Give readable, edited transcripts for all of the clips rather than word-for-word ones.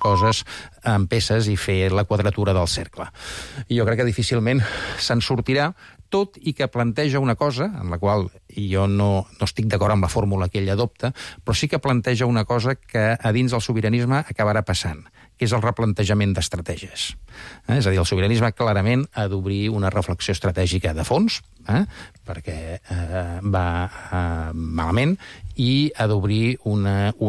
coses en peces i fer la quadratura del cercle. I jo crec que difícilment se'n sortirà, tot i que planteja una cosa, en la qual jo no estic d'acord amb la fórmula que ell adopta, però sí que planteja una cosa que a dins del sobiranisme acabarà passant, que és el replantejament d'estratègies. És a dir, el sobiranisme clarament ha d'obrir una reflexió estratègica de fons, perquè va malament, i ha d'obrir un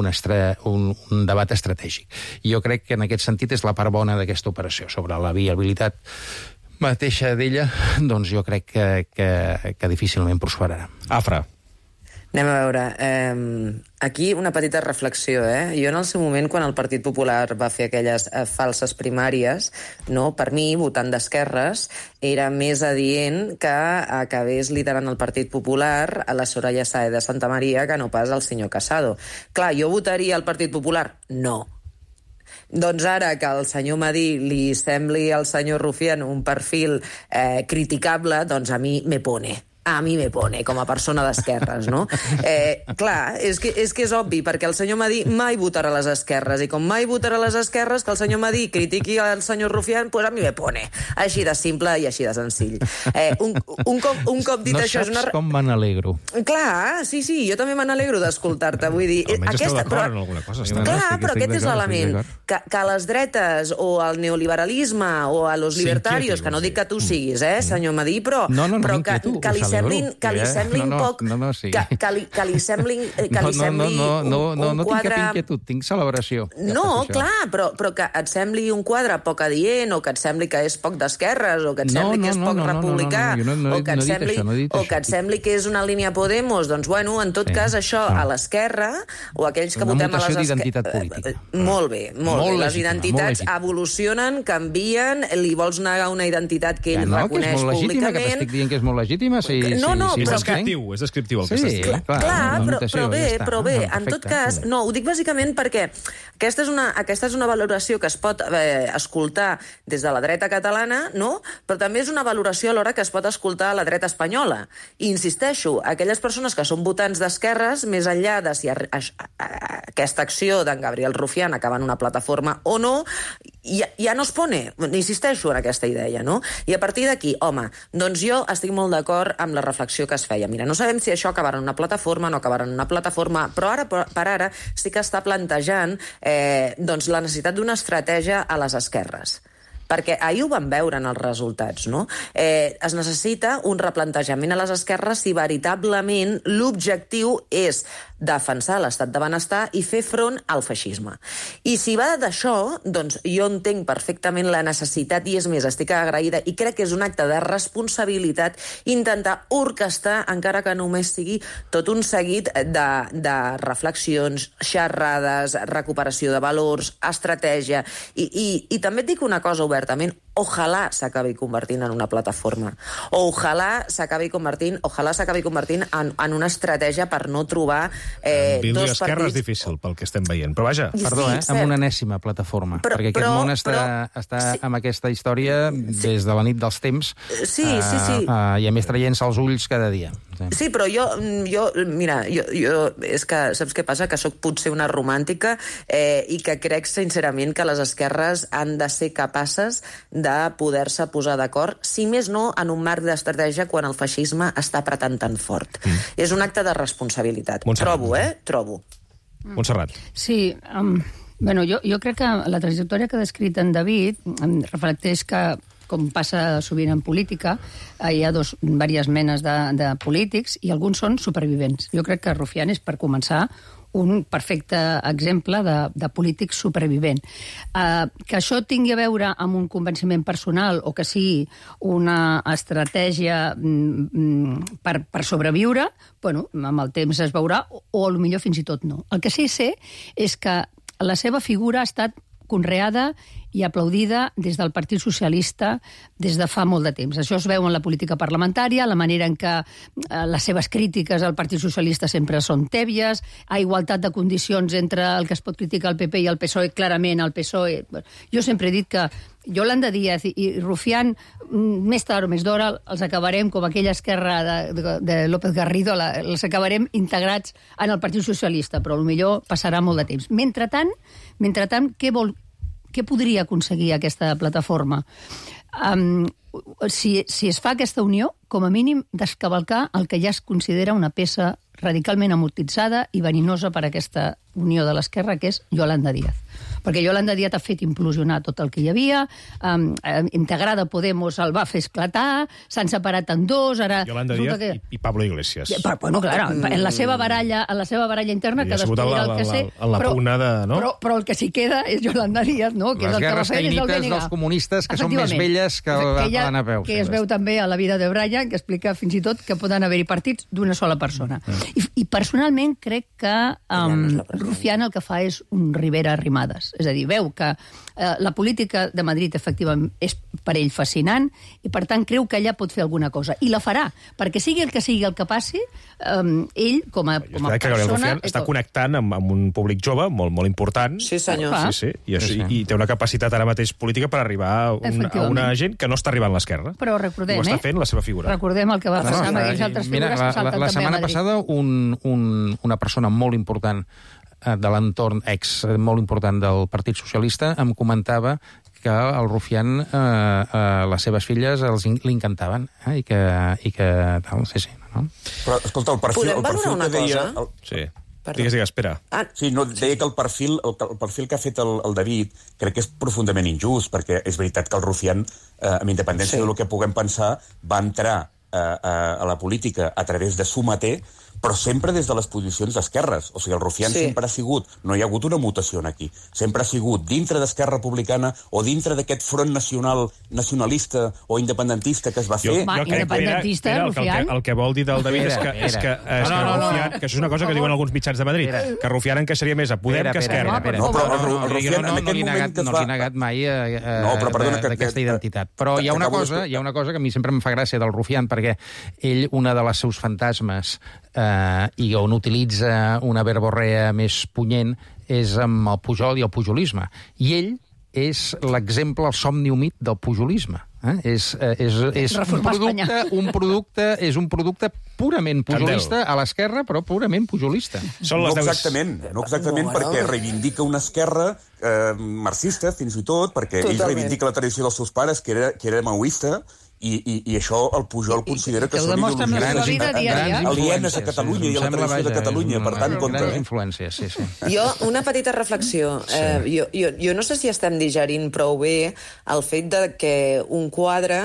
debat estratègic. I jo crec que en aquest sentit és la part bona d'aquesta operació. Sobre la viabilitat mateixa d'ella, doncs jo crec que difícilment prosperarà. Afra. Anem a veure. Aquí una petita reflexió. Jo en el seu moment, quan el Partit Popular va fer aquelles falses primàries, per mi, votant d'esquerres, era més adient que acabés liderant el Partit Popular a la Soraya Sáez de Santamaría que no pas al senyor Casado. Clar, jo votaria al Partit Popular? No. Doncs ara que al senyor Madí li sembli al senyor Rufián un perfil criticable, doncs a mi me pone. A mi me pone, com a persona d'esquerres, no? Clar, és que és obvi, perquè el senyor Madí mai votarà a les esquerres, i com mai votarà a les esquerres, que el senyor Madí critiqui el senyor Rufián, doncs a mi me pone. Així de simple i així de senzill. Un cop dit això... No saps com me n'alegro. Clar, sí, jo també me n'alegro d'escoltar-te, vull dir... Almenys esteu d'acord en alguna cosa. Clar, però aquest és l'element, que a les dretes, o al neoliberalisme, o a los libertarios, que no dic que tu siguis, senyor Madí, però que li semblin poc... Que li semblin un quadre... No tinc inquietud, tinc celebració. No, clar, però que et sembli un quadre poc adient, o que et sembli que és poc d'esquerres, o que et sembli que és poc republicà, o que et sembli que és una línia Podemos, doncs, bueno, en tot cas, això a l'esquerra, o aquells que votem a les esquerres... Una mutació d'identitat política. Molt bé. Les identitats evolucionen, canvien, li vols negar una identitat que ell reconeix públicament... Que t'estic dient que és molt legítima, és descriptiu el que estàs dient. Clar, però bé, en tot cas, no, ho dic bàsicament perquè aquesta és una valoració que es pot escoltar des de la dreta catalana, no? Però també és una valoració alhora que es pot escoltar a la dreta espanyola. I insisteixo, aquelles persones que són votants d'esquerres, més enllà de si aquesta acció d'en Gabriel Rufián acaba en una plataforma o no, ja no es pone, insisteixo en aquesta idea, no? I a partir d'aquí, home, doncs jo estic molt d'acord amb la reflexió que es feia. Mira, no sabem si això acabarà en una plataforma, no acabarà en una plataforma, però ara per ara sí que està plantejant doncs la necessitat d'una estratègia a les esquerres. Perquè ahir ho vam veure en els resultats, no? Es necessita un replantejament a les esquerres si veritablement l'objectiu és defensar l'estat de benestar i fer front al feixisme. I si va d'això, doncs jo entenc perfectament la necessitat, i és més, estic agraïda, i crec que és un acte de responsabilitat intentar orquestar, encara que només sigui tot un seguit de reflexions, xerrades, recuperació de valors, estratègia, i també et dic una cosa obertament, ojalà s'acabi convertint en una plataforma. O ojalà s'acabi convertint en una estratègia per no trobar dir-li esquerra és difícil pel que estem veient, però vaja. Perdó, amb una enèsima plataforma, perquè aquest món està amb aquesta història des de la nit dels temps, i a més traient-se els ulls cada dia. Sí, però jo és que saps què passa? Que sóc potser una romàntica i que crec sincerament que les esquerres han de ser capaces de poder-se posar d'acord, si més no en un marc d'estratègia quan el feixisme està apretant tan fort. És un acte de responsabilitat. Trobo. Montserrat. Sí, jo crec que la trajectòria que ha descrit en David reflecteix que, com passa sovint en política, hi ha diverses menes de polítics i alguns són supervivents. Jo crec que Rufián és, per començar, un perfecte exemple de polític supervivent. Que això tingui a veure amb un convenciment personal o que sigui una estratègia per sobreviure, amb el temps es veurà, o potser fins i tot no. El que sí sé és que la seva figura ha estat conreada i aplaudida des del Partit Socialista des de fa molt de temps. Això es veu en la política parlamentària, la manera en què les seves crítiques al Partit Socialista sempre són tèbies, a igualtat de condicions entre el que es pot criticar el PP i el PSOE, clarament el PSOE... Jo sempre he dit que Yolanda Díaz i Rufián, més tard o més d'hora, els acabarem, com aquella esquerra de López Garrido, els acabarem integrats en el Partit Socialista, però potser passarà molt de temps. Mentrestant, què vol què podria aconseguir aquesta plataforma? Si es fa aquesta unió, com a mínim descavalcar el que ja es considera una peça radicalment amortitzada i verinosa per aquesta unió de l'esquerra, que és Yolanda Díaz. Perquè Yolanda Díaz ha fet implosionar tot el que hi havia, integrada Podemos el va fer esclatar, s'han separat en dos, ara... Yolanda Díaz i Pablo Iglesias. Bueno, claro, en la seva baralla interna, que després dirà el que sé... En la pugna de... Però el que sí queda és Yolanda Díaz, no? Que les guerres caïnites dels comunistes, que són més velles que l'Anapeu. Que es veu també a la vida de Brian, que explica fins i tot que poden haver-hi partits d'una sola persona. I personalment crec que Rufián el que fa és un Rivera Arrimadas. És a dir, veu que la política de Madrid efectivament és per ell fascinant i per tant creu que allà pot fer alguna cosa. I la farà, perquè sigui el que passi, ell com a persona... Gabriel Rufián està connectant amb un públic jove molt important. Sí, senyor. I té una capacitat ara mateix política per arribar a una gent que no està arribant a l'esquerra. Però recordem, ho està fent la seva figura. Recordem el que va passar amb aquelles altres figures que salten també a Madrid. La setmana passada una persona molt important de l'entorn molt important del Partit Socialista em comentava que el Rufián les seves filles li encantaven i que tal, sí, no? Però, escolta, el perfil que deia... Sí. Digues, espera. Sí, no, deia que el perfil que ha fet el David crec que és profundament injust, perquè és veritat que el Rufián, amb independència del que puguem pensar, va entrar a la política a través de Sumater, però sempre des de les posicions d'esquerres. O sigui, el Rufián sempre ha sigut... No hi ha hagut una mutació aquí. Sempre ha sigut dintre d'Esquerra Republicana o dintre d'aquest front nacionalista o independentista que es va fer. Independentista, Rufián? El que vol dir del David és que Rufián... Que això és una cosa que diuen alguns mitjans de Madrid, que Rufián encaixaria més a Podem que a Esquerra. No, però el Rufián en aquest moment que es va... No li he negat mai d'aquesta identitat. Però hi ha una cosa que a mi sempre em fa gràcia del Rufián, perquè ell, una de les seus fantasmes i on utilitza una verborrea més punyent és amb el Pujol i el pujolisme. I ell és l'exemple, el somni humit del pujolisme. És un producte purament pujolista a l'esquerra, però purament pujolista. No exactament, perquè reivindica una esquerra marxista, fins i tot, perquè ell reivindica la tradició dels seus pares, que era maoista, i això el Pujol considera que són ideologies alienes a Catalunya i a la tradició de Catalunya, per tant, compte. Influències, sí. Jo, una petita reflexió. Jo no sé si estem digerint prou bé el fet de que un quadre,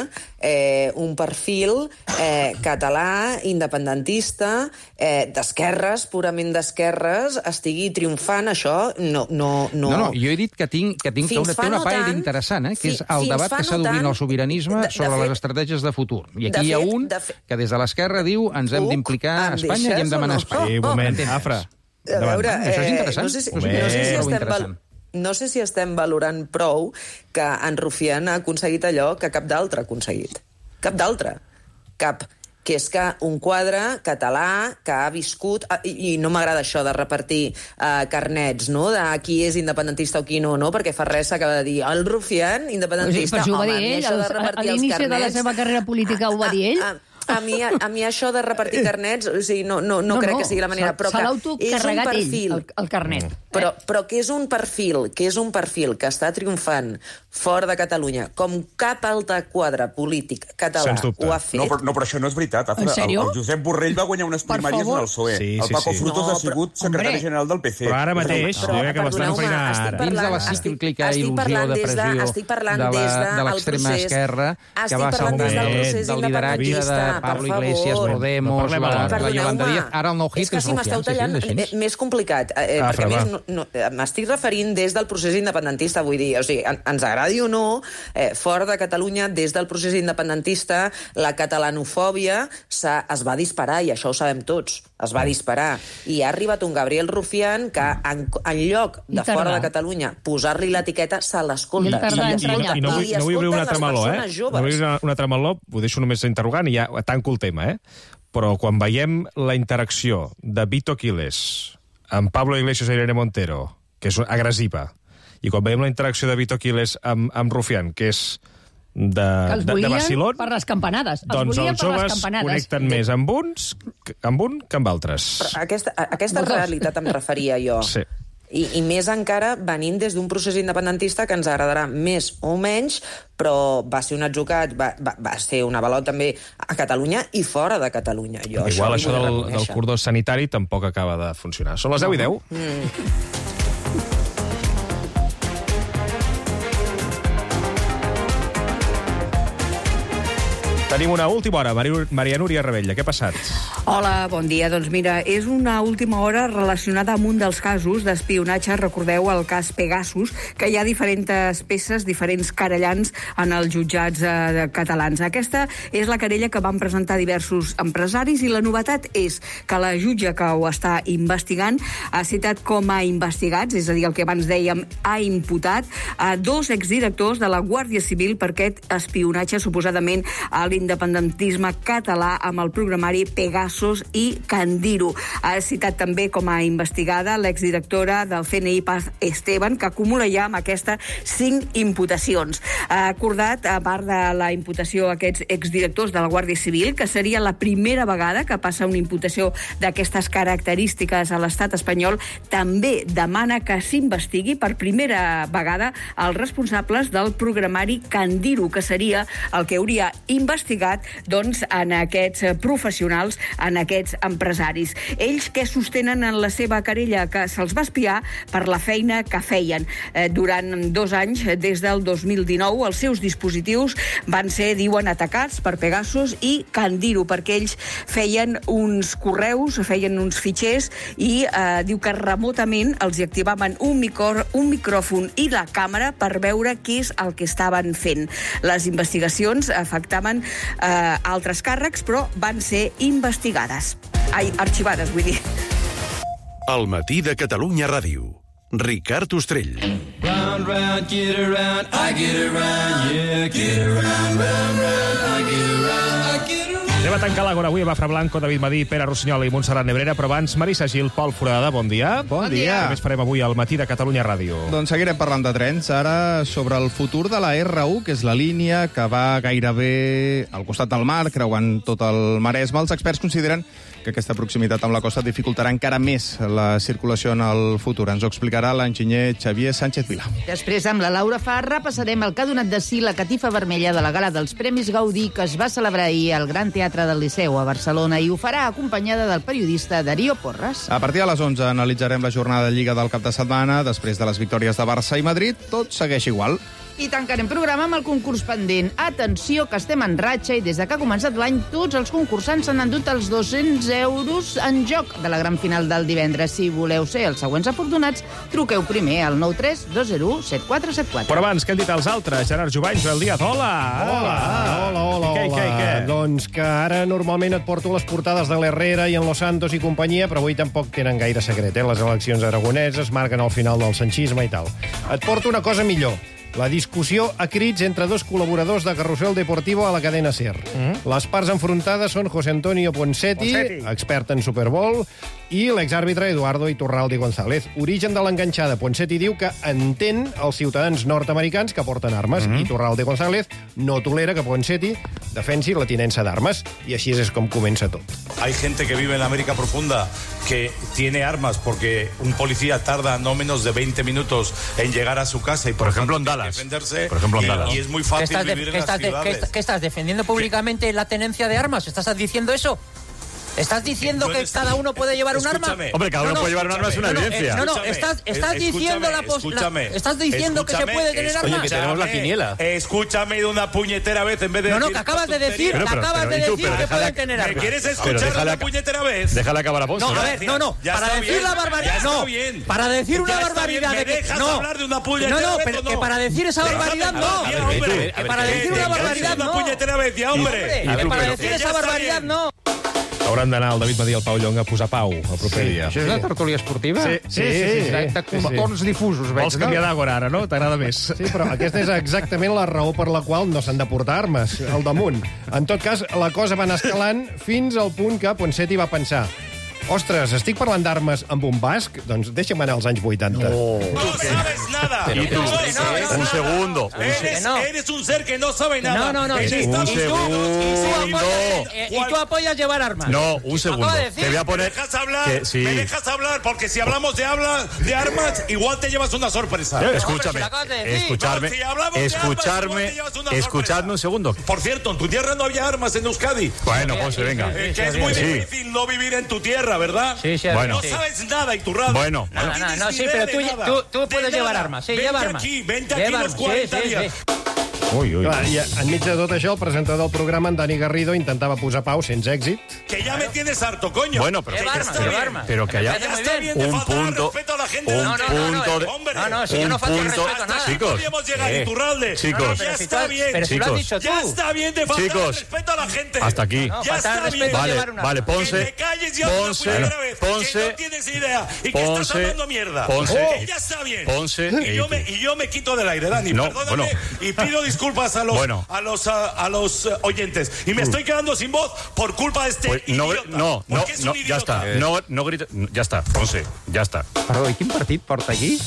un perfil català, independentista, d'esquerres, purament d'esquerres, estigui triomfant, això no... No, jo he dit que té una paella interessant, que és el debat que s'ha d'obrir al sobiranisme sobre les estratègies de futur. I aquí hi ha un que des de l'esquerra diu ens hem d'implicar a Espanya i hem de manar a Espanya. Un moment, Afra. A veure, això és interessant. No sé si estem valorant prou que en Rufián ha aconseguit allò que cap d'altre ha aconseguit. Cap d'altre. Que és que un quadre català que ha viscut, i no m'agrada això de repartir carnets, no?, de qui és independentista o qui no, perquè fa res s'acaba de dir el Rufián, independentista. Però això ho va dir ell, a l'inici de la seva carrera política ho va dir ell. A mi això de repartir carnets, o sigui, no crec que sigui la manera, però que és un perfil... el carnet. Però que és un perfil que està triomfant fora de Catalunya, com cap altre quadre polític català ho ha fet. No, però això no és veritat. El Josep Borrell va guanyar unes primàries en el PSOE. El Paco Frutos ha sigut secretari general del PC. Però ara mateix, jo crec que l'estan oferint ara. Dins de la cíclica il·lusió de pressió de l'extrema esquerra, que va ser del lideratge de Pablo Iglesias, Podemos, la Yolanda Díaz, ara el nou hit és Rufián. És que si m'esteu tallant, més complicat, perquè a més m'estic referint des del procés independentista, vull dir, o sigui, ens agradi o no, fora de Catalunya, des del procés independentista, la catalanofòbia es va disparar, i això ho sabem tots, es va disparar. I ha arribat un Gabriel Rufián que, en lloc de fora de Catalunya, posar-li l'etiqueta, se l'escolta. I no vull obrir un altre meló, No vull obrir un altre meló, ho deixo només interrogant i ja tanco el tema, Però quan veiem la interacció de Vito Quiles amb Pablo Iglesias i Irene Montero, que és agressiva, i quan veiem la interacció de Vito Quiles amb Rufián, que és de vacilón, per les campanades. Doncs els joves connecten més amb un que amb altres. Aquesta realitat em referia jo. Sí. I més encara venint des d'un procés independentista que ens agradarà més o menys, però va ser un atzucac, va ser un avalot també a Catalunya i fora de Catalunya. Igual això del cordó sanitari tampoc acaba de funcionar. Són les 10:10. Tenim una última hora. Maria Núria Rebella, què ha passat? Hola, bon dia. Doncs mira, és una última hora relacionada amb un dels casos d'espionatge. Recordeu el cas Pegasus, que hi ha diferents peces, diferents querellants en els jutjats catalans. Aquesta és la querella que van presentar diversos empresaris i la novetat és que la jutge que ho està investigant ha citat com a investigats, és a dir, el que abans dèiem, ha imputat a 2 exdirectors de la Guàrdia Civil per aquest espionatge suposadament a l'independentisme català amb el programari Pegasus i Candiru. Ha citat també com a investigada l'exdirectora del CNI Paz Esteban, que acumula ja amb aquesta 5 imputacions. Ha acordat, a part de la imputació a aquests exdirectors de la Guàrdia Civil, que seria la primera vegada que passa una imputació d'aquestes característiques a l'estat espanyol, també demana que s'investigui per primera vegada els responsables del programari Candiru, que seria el que hauria investigat doncs, en aquests professionals, en aquests empresaris. Ells que sostenen en la seva querella que se'ls va espiar per la feina que feien. Durant 2 anys, des del 2019, els seus dispositius van ser, diuen, atacats per Pegasus i Candiru, perquè ells feien uns correus, feien uns fitxers i diu que remotament els activaven un micròfon i la càmera per veure què és el que estaven fent. Les investigacions afectaven altres càrrecs, però van ser arxivades, vull dir. El matí de Catalunya Ràdio. Ricard Ostrell. Round, round, get around, I get around, yeah, get around, round, round, I get around, I get around. Anem a tancar l'Agora avui amb Afra Blanco, David Madí, Pere Rossinyola i Montserrat Nebrera, però abans Marisa Gil, Pol Foradada, bon dia. Bon dia. Què més farem avui al matí de Catalunya Ràdio? Doncs seguirem parlant de trens, ara sobre el futur de la R1, que és la línia que va gairebé al costat del mar, creuant tot el Maresme. Els experts consideren que aquesta proximitat amb la costa dificultarà encara més la circulació en el futur. Ens ho explicarà l'enginyer Xavier Sánchez Vila. Després, amb la Laura Farra, passarem el que ha donat de si la catifa vermella de la gala dels Premis Gaudí, que es va celebrar ahir al Gran Teatre del Liceu a Barcelona, i ho farà acompanyada del periodista Darío Porras. A partir de les 11 analitzarem la jornada de Lliga del cap de setmana. Després de les victòries de Barça i Madrid, tot segueix igual. I tancarem programa amb el concurs pendent. Atenció, que estem en ratxa i des de que ha començat l'any tots els concursants s'han endut els 200 euros en joc de la gran final del divendres. Si voleu ser els següents afortunats, truqueu primer al 93 201 7474. Però abans, què han dit els altres? Gerard Jubany, Joel Díaz, hola! Hola. Què? Doncs que ara normalment et porto les portades de l'Herrera i en Los Santos i companyia, però avui tampoc tenen gaire secret, Les eleccions aragoneses marquen el final del sanchisme i tal. Et porto una cosa millor. La discussió a crits entre 2 col·laboradors de Carrusel Deportivo a la cadena SER. Les parts enfrontades són José Antonio Ponseti, expert en Super Bowl, i l'exàrbitre Eduardo Iturralde González. Origen de l'enganxada. Ponseti diu que entén els ciutadans nord-americans que porten armes. Iturralde González no tolera que Ponseti defensi la tinença d'armes. I així és com comença tot. Hay gente que vive en la América profunda que tiene armas porque un policía tarda no menos de 20 minutos en llegar a su casa y por ejemplo en Dallas defenderse. Por ejemplo, en Dallas. Y es muy fácil vivir en las ciudades. ¿Qué estás defendiendo públicamente la tenencia de armas? ¿Estás diciendo eso? ¿Estás diciendo que cada uno puede llevar un arma? Hombre, cada uno puede llevar un arma, es una evidencia. Estás diciendo la postura. Estás diciendo que se puede tener armas. Oye, que tenemos la quiniela. Escúchame de una puñetera vez en vez de que acabas de decir, que pueden tener armas. ¿Me quieres escuchar una puñetera vez? Déjala acabar a vos. No, a ver, para decir la barbaridad, no. Para decir una barbaridad de que no. hablar de una puñetera vez, pero que para decir esa barbaridad no. Que para decir una barbaridad no. Una puñetera vez, ya, hombre. Que para decir esa barbaridad no. Hauran d'anar el David Madí i el Pau Llonga a posar pau el proper dia. Això és la tertúlia esportiva? Sí. De contorns difusos, veig. Vols canviar d'àgora ara, no? T'agrada més. Sí, però aquesta és exactament la raó per la qual no s'han de portar armes al damunt. En tot cas, la cosa va anar escalant fins al punt que Ponseti va pensar: Ostres, estic parlant d'armes amb un basc? Doncs deixa'm anar als anys 80. No sabes nada. Y tú, un segundo. Eres un ser que no sabe nada. No. Un segundo. ¿Y tú apoyas llevar armas? No, un segundo. Te voy a poner... ¿Me dejas hablar? Porque si hablamos de armas, igual te llevas una sorpresa. Escúchame. Escuchadme un segundo. Por cierto, en tu tierra no había armas en Euskadi. Bueno, pues venga. Que es muy difícil no vivir en tu tierra, ¿verdad? Sí. No sabes nada, Iturralde. Bueno. No, sí, pero tú puedes llevar armas. Sí, lleva armas. Vente aquí los 40 días. Ui. Clar, i enmig de tot això, el presentador del programa, en Dani Garrido, intentava posar pau sense èxit. Que ya me tienes harto, coño. Bueno, pero que haya un punto No, si yo no falto respeto a nada. Chicos, podíamos llegar, Iturralde. Chicos, ya está bien. Pero si lo has dicho tú. Ya está bien de faltar respeto a la gente. Hasta aquí. Ya está bien. Vale, Ponce. Que me calles ya una primera vez. Que no tienes idea. Y que estás hablando mierda. Ya está bien. Ponce. Y yo me quito del aire, Dani. Perdóname. Y pido disculpas a los oyentes. Y me estoy quedando sin voz por culpa de este idiota. No, ya está. No grites. Ya está, Ponce, ya está. Perdó, i quin partit porta aquí?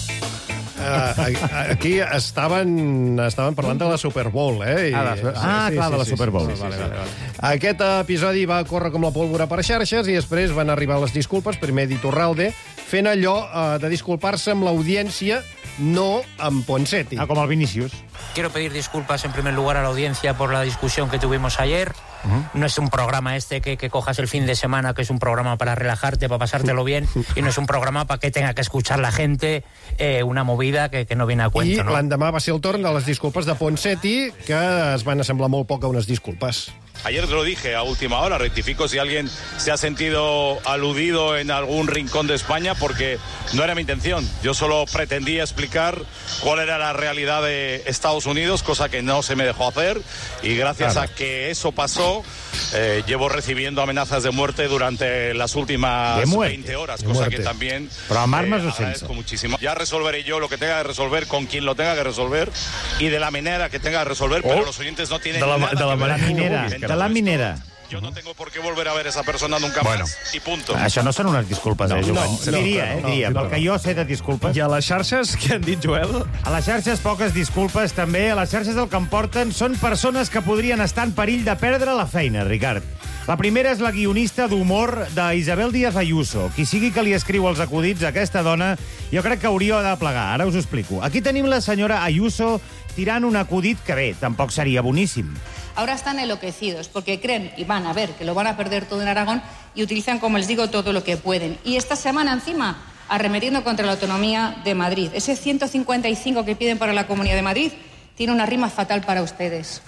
Aquí estaven parlant de la Super Bowl, eh? Clar, de la Super Bowl. Aquest episodi va córrer com la pólvora per xarxes i després van arribar les disculpes, primer d'Iturralde, fent allò de disculpar-se amb l'audiència, no amb Ponseti. Com el Vinícius. Quiero pedir disculpas en primer lugar a la audiencia por la discusión que tuvimos ayer. No es un programa que cojas el fin de semana, que es un programa para relajarte, para pasártelo bien, y no es un programa para que tenga que escuchar la gente una movida que no viene a cuento. I l'endemà va ser el torn de les disculpes de Ponseti, que es van assemblar molt poc a unes disculpes. Ayer te lo dije a última hora, rectifico si alguien se ha sentido aludido en algún rincón de España, porque no era mi intención. Yo solo pretendía explicar cuál era la realidad de Estados Unidos, cosa que no se me dejó hacer, y gracias a que eso pasó, llevo recibiendo amenazas de muerte durante las últimas 20 horas, cosa que también agradezco muchísimo. Ya resolveré yo lo que tenga que resolver con quien lo tenga que resolver y de la manera que tenga que resolver, pero los oyentes no tienen de la minera. Yo no tengo por qué volver a ver a esa persona nunca más, i punto. Això no són unes disculpes, Joel? Diria, pel que jo sé de disculpes. I a les xarxes, què han dit, Joel? A les xarxes, poques disculpes, també. A les xarxes el que em porten són persones que podrien estar en perill de perdre la feina, Ricard. La primera és la guionista d'humor d'Isabel Díaz Ayuso. Qui sigui que li escriu els acudits a aquesta dona, jo crec que hauria de plegar. Ara us ho explico. Aquí tenim la senyora Ayuso tirant un acudit que, bé, tampoc seria boníssim. Ahora están enloquecidos porque creen y van a ver que lo van a perder todo en Aragón y utilizan, como les digo, todo lo que pueden. Y esta semana, encima, arremetiendo contra la autonomía de Madrid. Ese 155 que piden para la Comunidad de Madrid tiene una rima fatal para ustedes.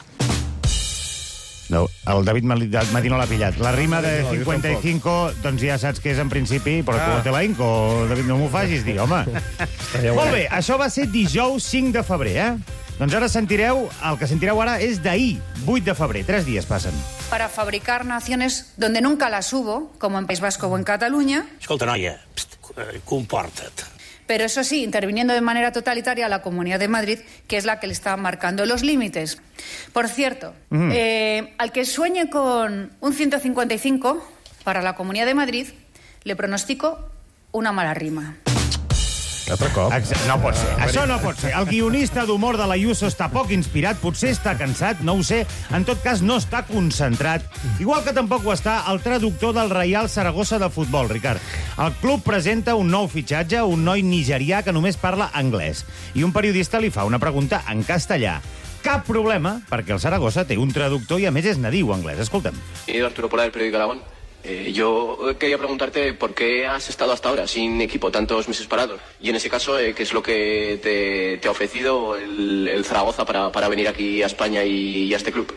No, el David Madí no l'ha pillat. La rima de 55, doncs ja saps que és en principi, però tu te la inco, David, no m'ho facis dir, home. Molt bé, això va ser dijous 5 de febrer, eh? Doncs ara sentireu, el que sentireu ara és d'ahir, 8 de febrer, 3 dies passen. Para fabricar naciones donde nunca las hubo, como en País Vasco o en Cataluña. Escolta, noia, comporta't. Pero eso sí, interviniendo de manera totalitaria la Comunidad de Madrid, que es la que le está marcando los límites. Por cierto, al que sueñe con un 155 para la Comunidad de Madrid, le pronostico una mala rima. Altre cop. No pot ser. Això no pot ser. El guionista d'humor de la Ayuso està poc inspirat, potser està cansat, no ho sé. En tot cas, no està concentrat. Igual que tampoc ho està el traductor del Reial Saragossa de futbol, Ricard. El club presenta un nou fitxatge, un noi nigerià que només parla anglès. I un periodista li fa una pregunta en castellà. Cap problema, perquè el Saragossa té un traductor i a més és nadiu anglès. Escolta'm. Arturo Pola, del periódico Aragón. Yo quería preguntarte por qué has estado hasta ahora sin equipo, tantos meses parados. Y en ese caso, ¿qué es lo que te ha ofrecido el Zaragoza para venir aquí a España y a este club?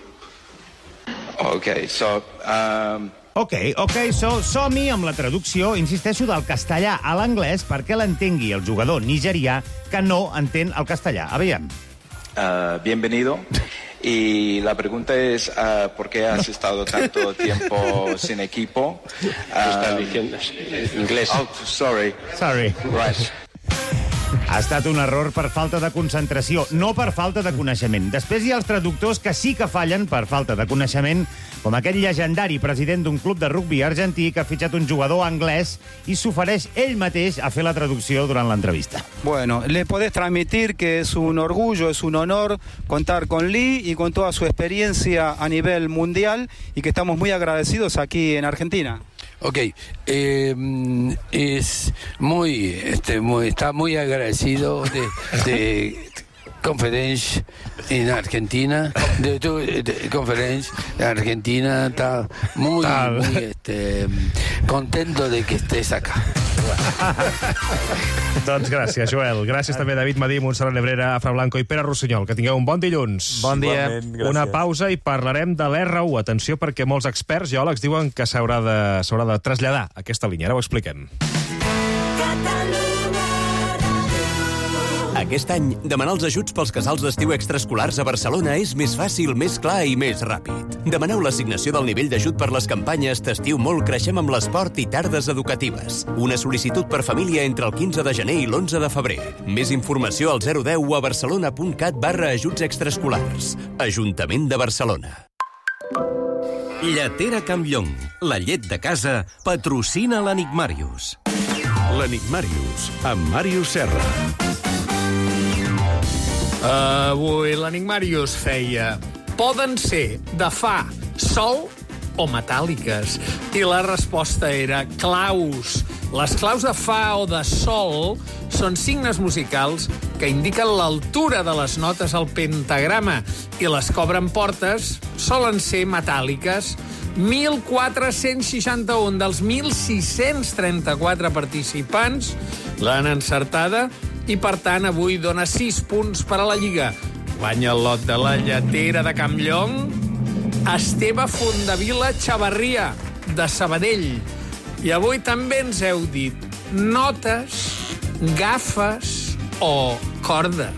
Som-hi amb la traducció, insisteixo, del castellà a l'anglès perquè l'entengui el jugador nigerià que no entén el castellà. Aviam. Bienvenido. Y la pregunta es, ¿por qué has estado tanto tiempo sin equipo? ¿Qué estás diciendo? Inglés. Oh, sorry. Sorry. Right. Ha estat un error per falta de concentració, no per falta de coneixement. Després hi ha els traductors que sí que fallen per falta de coneixement, com aquell llegendari president d'un club de rugby argentí que ha fitxat un jugador anglès i s'ofereix ell mateix a fer la traducció durant l'entrevista. Bueno, le podés transmitir que es un orgullo, es un honor contar con Lee y con toda su experiencia a nivel mundial y que estamos muy agradecidos aquí en Argentina. Ok, es está muy agradecido de conferencia en Argentina, de conferencia en Argentina, está muy contento de que estés acá. Doncs gràcies, Joel. Gràcies també a David Madí, Montserrat Nebrera, Afra Blanco i Pere Rossinyol. Que tingueu un bon dilluns. Bon dia. Una pausa i parlarem de l'R1. Atenció, perquè molts experts geòlegs diuen que s'haurà de traslladar aquesta línia. Ara ho expliquem. Aquest any, demanar els ajuts pels casals d'estiu extraescolars a Barcelona és més fàcil, més clar i més ràpid. Demaneu l'assignació del nivell d'ajut per les campanyes T'estiu molt, creixem amb l'esport i tardes educatives. Una sol·licitud per família entre el 15 de gener i l'11 de febrer. Més informació al 010 o a barcelona.cat/ajuts extraescolars. Ajuntament de Barcelona. Lletera Campllong, la llet de casa, patrocina l'Enigmàrius. L'Enigmàrius, amb Màrius Serra. Avui l'Enigmàrius feia: poden ser de fa, sol o metàl·liques? I la resposta era claus. Les claus de fa o de sol són signes musicals que indiquen l'altura de les notes al pentagrama i les que obren portes solen ser metàl·liques. 1.461 dels 1.634 participants l'han encertada i, per tant, avui dona 6 punts per a la Lliga. Guanya el lot de la lletera de Campllong Esteve Fondavila Chavarria, de Sabadell. I avui també ens heu dit notes, gafes o corda.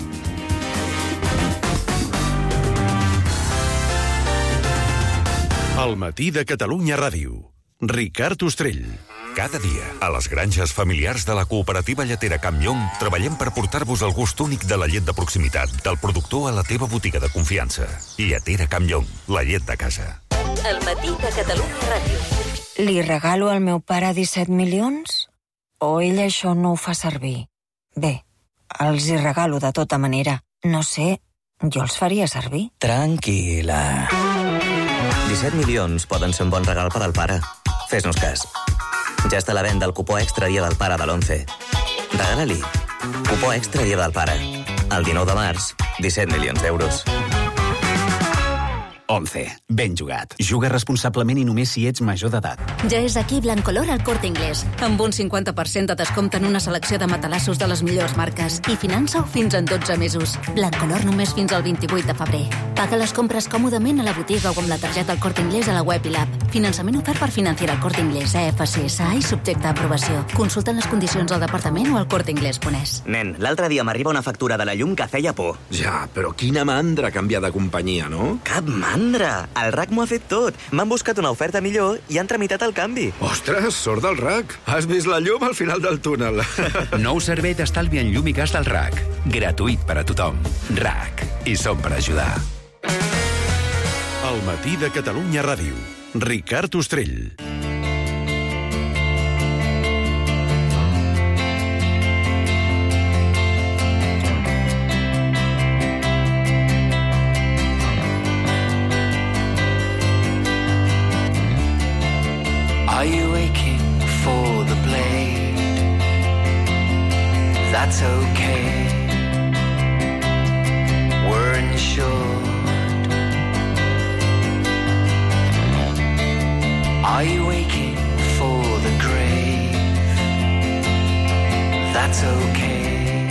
El matí de Catalunya Ràdio. Ricard Ostrell. Cada dia, a les granges familiars de la cooperativa lletera Campllong, treballem per portar-vos el gust únic de la llet de proximitat, del productor a la teva botiga de confiança. Lletera Campllong, la llet de casa. El matí de Catalunya Ràdio. Li regalo al meu pare 17 milions? O ell això no ho fa servir? Bé, els hi regalo de tota manera. No sé, jo els faria servir. Tranquil·la. 17 milions poden ser un bon regal per al pare. Fes-nos cas. Ja està a la venda el cupó extra Dia del Pare de l'11. Regala-li. Cupó extra Dia del Pare. El 19 de març, 17 milions d'euros. 11. Ben jugat. Juga responsablement i només si ets major d'edat. Ja és aquí Blancolor al Corte Inglés, amb un 50% de descompte en una selecció de matalassos de les millors marques. I finança-ho fins en 12 mesos. Blancolor només fins al 28 de febrer. Paga les compres còmodament a la botiga o amb la targeta al Corte Inglés a la web i l'app. Finançament ofert per Financiera al Corte Inglés, FCSA i subjecte a aprovació. Consulta les condicions al departament o al corteinglés.es. Nen, l'altre dia m'arriba una factura de la llum que feia por. Ja, però quina mandra canviar de companyia, no? Cap mandra! El RAC m'ho ha fet tot. M'han buscat una oferta millor i han tramitat el canvi. Ostres, sort del RAC. Has vist la llum al final del túnel. Nou servei d'estalvi en llum i gas del RAC. Gratuït per a tothom. RAC. I som per ajudar. El matí de Catalunya Ràdio. Ricard Ostrell. Are you aching for the blade? That's okay. We're insured. Are you aching for the grave? That's okay.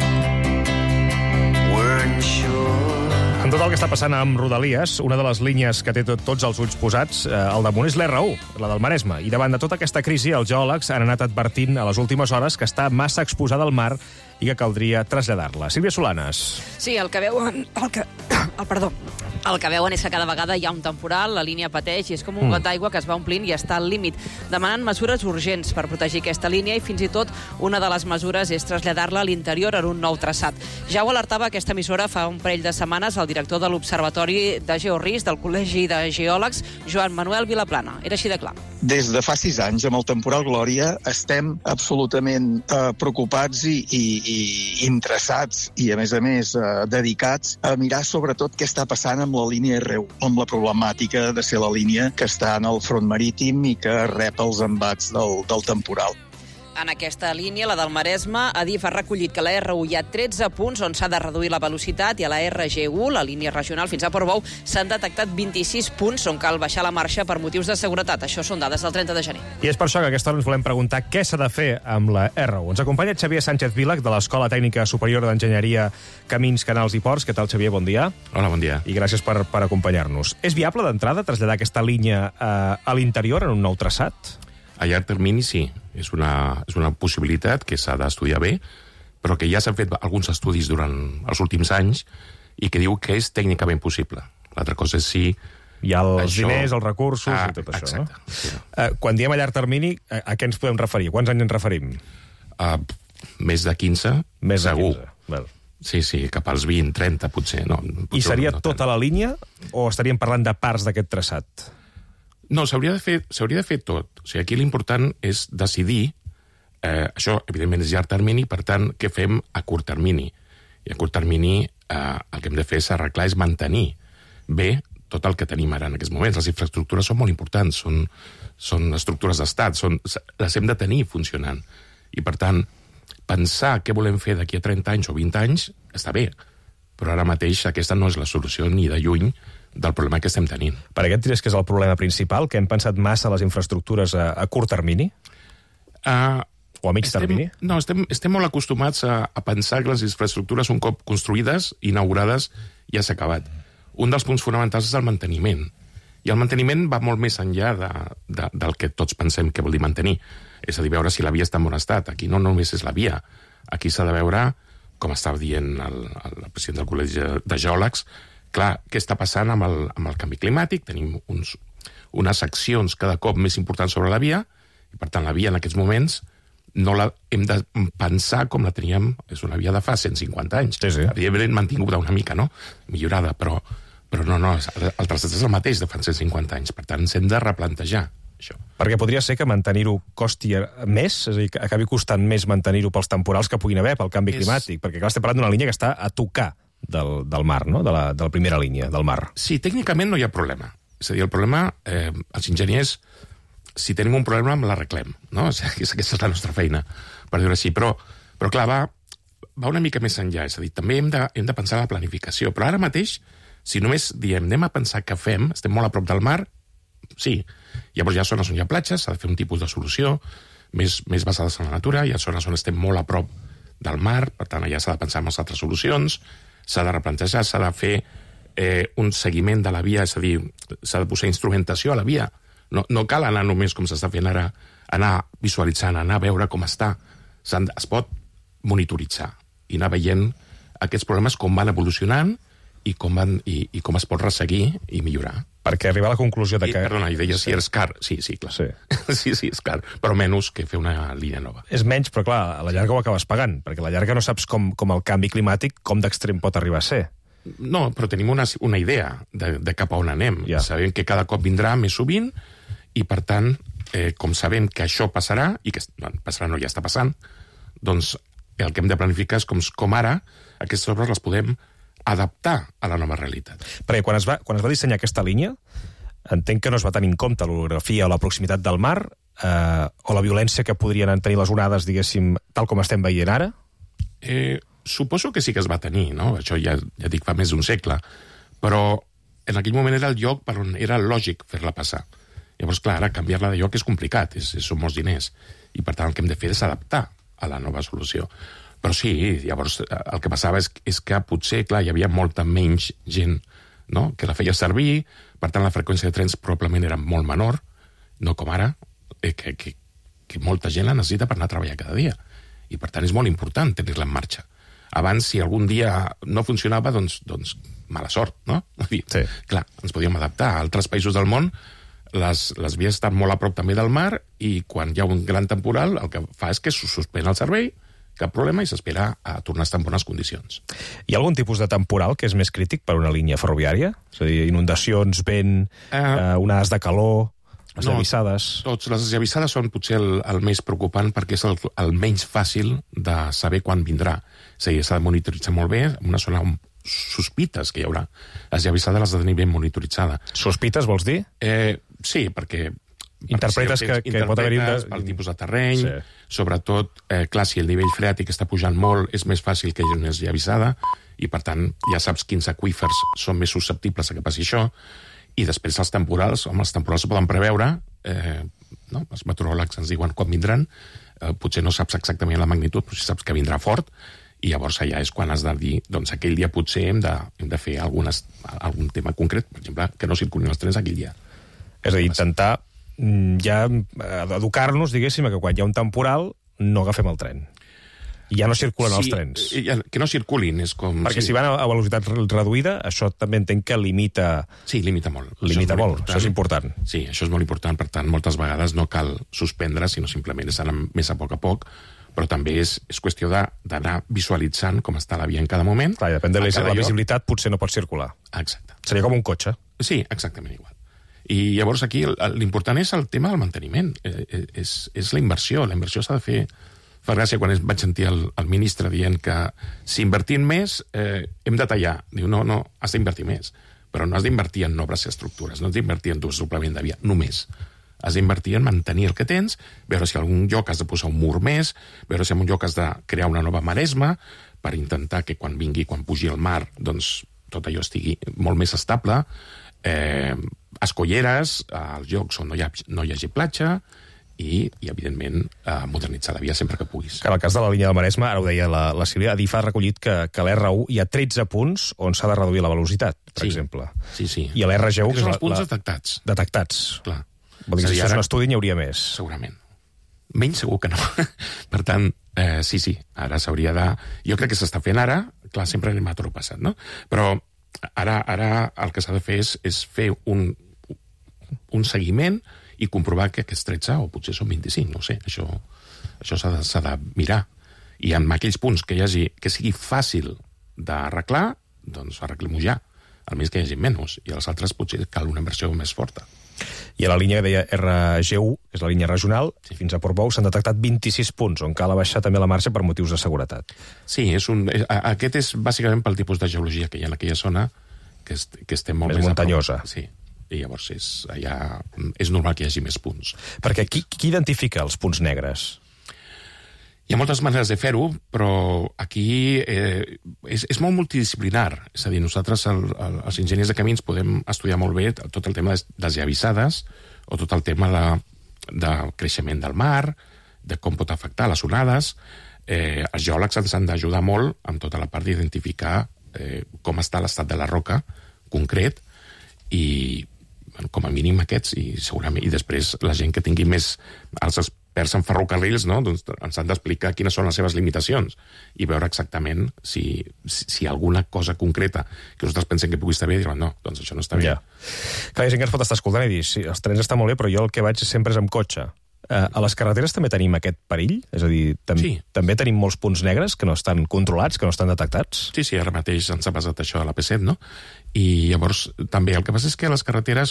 We're insured. Amb tot el que està passant amb Rodalies, una de les línies que té tots els ulls posats al damunt és l'R1, la del Maresme. I davant de tota aquesta crisi, els geòlegs han anat advertint a les últimes hores que està massa exposada al mar i que caldria traslladar-la. Sílvia Solanes. Sí, el que veuen... El que veuen és que cada vegada hi ha un temporal, la línia pateix i és com un got d'aigua que es va omplint i està al límit. Demanant mesures urgents per protegir aquesta línia i fins i tot una de les mesures és traslladar-la a l'interior en un nou traçat. Ja ho alertava aquesta emissora fa un parell de setmanes el director de l'Observatori de Georisc del Col·legi de Geòlegs, Joan Manuel Vilaplana. Era així de clar. Des de fa 6 anys, amb el temporal Glòria, estem absolutament preocupats i interessats i, a més, dedicats a mirar sobretot què està passant amb la línia R1, amb la problemàtica de ser la línia que està en el front marítim i que rep els embats del temporal. En aquesta línia, la del Maresme, Adif ha recollit que a la R1 hi ha 13 punts on s'ha de reduir la velocitat i a la RG1, la línia regional fins a Portbou, s'han detectat 26 punts on cal baixar la marxa per motius de seguretat. Això són dades del 30 de gener. I és per això que aquesta hora ens volem preguntar què s'ha de fer amb la R1. Ens acompanya Xavier Sánchez Vilac, de l'Escola Tècnica Superior d'Enginyeria Camins, Canals i Ports. Què tal, Xavier? Bon dia. Hola, bon dia. I gràcies per acompanyar-nos. És viable d'entrada traslladar aquesta línia a l'interior en un nou traçat? A llarg termini, sí. És una possibilitat que s'ha d'estudiar bé, però que ja s'han fet alguns estudis durant els últims anys i que diu que és tècnicament possible. L'altra cosa és si... Hi ha els diners, els recursos i tot això, exacte, no? Sí. Quan diem a llarg termini, a què ens podem referir? Quants anys ens referim? Més de 15, més segur. De 15. Vel. Sí, cap als 20, 30, potser. No, potser I seria tota la línia o estaríem parlant de parts d'aquest traçat? No, s'hauria de fer tot. O sigui, aquí l'important és decidir, això evidentment és llarg termini, per tant, què fem a curt termini? I a curt termini el que hem de fer és arreglar, és mantenir bé tot el que tenim ara en aquests moments. Les infraestructures són molt importants, són estructures d'estat, les hem de tenir funcionant. I per tant, pensar què volem fer d'aquí a 30 anys o 20 anys està bé, però ara mateix aquesta no és la solució ni de lluny del problema que estem tenint. Per què et diries que és el problema principal? Que hem pensat massa les infraestructures a curt termini? O a mig termini? No, estem molt acostumats a pensar que les infraestructures, un cop construïdes, inaugurades, ja s'ha acabat. Un dels punts fonamentals és el manteniment. I el manteniment va molt més enllà del que tots pensem que vol dir mantenir. És a dir, veure si la via està en bon estat. Aquí no només és la via. Aquí s'ha de veure, com estava dient el president del Col·legi de Geòlegs, clar, què està passant amb el canvi climàtic? Tenim unes accions cada cop més importants sobre la via, i per tant la via en aquests moments no la hem de pensar com la teníem, és una via de fa 150 anys. Sí. Evidentment mantinguda una mica, no? Millorada, però no, el traçat és el mateix de fa 150 anys, per tant ens hem de replantejar això. Perquè podria ser que mantenir-ho costi més, és a dir, que acabi costant més mantenir-ho pels temporals que puguin haver, pel canvi climàtic, perquè clar, estem parlant d'una línia que està a tocar del mar, no? De la primera línia, del mar. Sí, tècnicament no hi ha problema. És a dir, el problema, els enginyers, si tenim un problema, l'arreglem, no? Aquesta és la nostra feina, per dir-ho així. Però clar, va una mica més enllà. És a dir, també hem de pensar en la planificació. Però ara mateix, si només diem, anem a pensar què fem, estem molt a prop del mar, sí. Llavors hi ha zones on hi ha platges, s'ha de fer un tipus de solució més basades en la natura, hi ha zones on estem molt a prop del mar, per tant, allà s'ha de pensar en les altres solucions, s'ha de replantejar, s'ha de fer un seguiment de la via, és a dir, s'ha de posar instrumentació a la via. No cal anar només, com s'està fent ara, anar visualitzant, anar a veure com està. Es pot monitoritzar i anar veient aquests problemes com van evolucionant i com es pot resseguir i millorar. Perquè arribar a la conclusió de que... Perdona, i deia si és car. Sí, clar. Sí, és car, però menys que fer una línia nova. És menys, però clar, a la llarga ho acabes pagant, perquè a la llarga no saps com el canvi climàtic, com d'extrem pot arribar a ser. No, però tenim una idea de cap a on anem. Ja. Sabem que cada cop vindrà més sovint i, per tant, com sabem que això passarà, i que passarà no ja està passant, doncs el que hem de planificar és com ara aquestes obres les podem adaptar a la nova realitat. Perquè quan es va dissenyar aquesta línia, entenc que no es va tenir en compte l'orografia o la proximitat del mar, o la violència que podrien tenir les onades, diguéssim, tal com estem veient ara? Suposo que sí que es va tenir, no? Això ja dic fa més d'un segle, però en aquell moment era el lloc per on era lògic fer-la passar. Llavors, clar, ara canviar-la de lloc és complicat, són molts diners, i per tant el que hem de fer és adaptar a la nova solució. Però sí, llavors el que passava és que potser, clar, hi havia molta menys gent, no?, que la feia servir, per tant la freqüència de trens probablement era molt menor, no com ara, que molta gent la necessita per anar a treballar cada dia. I per tant és molt important tenir-la en marxa. Abans, si algun dia no funcionava, doncs mala sort, no? Sí. Clar, ens podíem adaptar. A altres països del món les vies estan molt a prop també del mar i quan hi ha un gran temporal el que fa és que suspèn el servei, cap problema, i s'espera a tornar a estar en bones condicions. Hi ha algun tipus de temporal que és més crític per una línia ferroviària? És a dir, inundacions, vent, onades de calor, les llavissades... Tots. Les llavissades són potser el més preocupant perquè és el menys fàcil de saber quan vindrà. És a dir, s'ha de monitoritzar molt bé, en una zona on sospites que hi haurà. Les llavissades les ha de tenir ben monitoritzada. Sospites, vols dir? Sí, perquè... Interpretes que pot haver-hi... pel tipus de terreny, sobretot, clar, si el nivell freàtic està pujant molt, és més fàcil que hi hagi una llavissada, i per tant ja saps quins aqüífers són més susceptibles a que passi això, i després els temporals se poden preveure, els meteoròlegs ens diuen quan vindran, potser no saps exactament la magnitud, però si saps que vindrà fort, i llavors allà és quan has de dir, doncs aquell dia potser hem de fer algun tema concret, per exemple, que no circulin els trens aquell dia. És a dir, intentar ja educar-nos, diguéssim, que quan hi ha un temporal no agafem el tren. Ja no circulen els trens. Que no circulin és com... Perquè si van a velocitat reduïda, això també entenc que limita... Sí, limita molt. Limita molt, això és important. Sí, això és molt important, per tant, moltes vegades no cal suspendre, sinó simplement és anar més a poc, però també és qüestió d'anar visualitzant com està la via en cada moment. Clar, depèn de la visibilitat, potser no pot circular. Exacte. Seria com un cotxe. Sí, exactament igual. I llavors aquí l'important és el tema del manteniment, és la inversió. La inversió s'ha de fer... Fa gràcia quan vaig sentir el ministre dient que si invertim més hem de tallar. Diu, no, has d'invertir més. Però no has d'invertir en noves estructures, no has d'invertir en desdoblament de via, només. Has d'invertir en mantenir el que tens, veure si a algun lloc has de posar un mur més, veure si a un lloc has de crear una nova maresma per intentar que quan pugi el mar, doncs tot allò estigui molt més estable, escolleres als llocs on no hi hagi platja, i evidentment, modernitzar la via sempre que puguis. En el cas de la línia del Maresme, ara ho deia la Sílvia, Adif ha recollit que a l'R1 hi ha 13 punts on s'ha de reduir la velocitat, per exemple. Sí. I a l'R1... Aquests són els punts detectats. Detectats. Clar. Vol dir que si fos un estudi n'hi hauria més. Segurament. Menys segur que no. Per tant, sí, ara s'hauria de... Jo crec que s'està fent ara, clar, sempre anem a tro passat, no? Però ara el que s'ha de fer és fer un seguiment i comprovar que aquests 13 o potser són 25, no sé, això s'ha de mirar. I en aquells punts que sigui fàcil d'arreglar, doncs arreglem-ho ja. Almenys que hi hagi menys, i als altres potser cal una inversió més forta. I a la línia que deia RG1, que és la línia regional, fins a Portbou s'han detectat 26 punts, on cal abaixar també la marxa per motius de seguretat. Sí, aquest és bàsicament pel tipus de geologia que hi ha en aquella zona, que estem molt més muntanyosa. Sí. I llavors és normal que hi hagi més punts. Perquè qui identifica els punts negres? Hi ha moltes maneres de fer-ho, però aquí és molt multidisciplinar. És a dir, nosaltres, els enginyers de camins, podem estudiar molt bé tot el tema de les llavissades o tot el tema de creixement del mar, de com pot afectar les onades. Els geòlegs ens han d'ajudar molt amb tota la part d'identificar com està l'estat de la roca concret i com a mínim aquests, i segurament i després la gent que tingui més els experts en ferrocarrils, no? Doncs ens han d'explicar quines són les seves limitacions i veure exactament si alguna cosa concreta que nosaltres pensem que pugui estar bé, diuen no, doncs això no està bé. Clar, hi ha gent que ens pot estar escoltant i dir, sí, els trens estan molt bé, però jo el que vaig sempre és amb cotxe. A les carreteres també tenim aquest perill? És a dir, també tenim molts punts negres que no estan controlats, que no estan detectats? Sí, ara mateix ens ha passat això a la P7, no? I llavors també el que passa és que les carreteres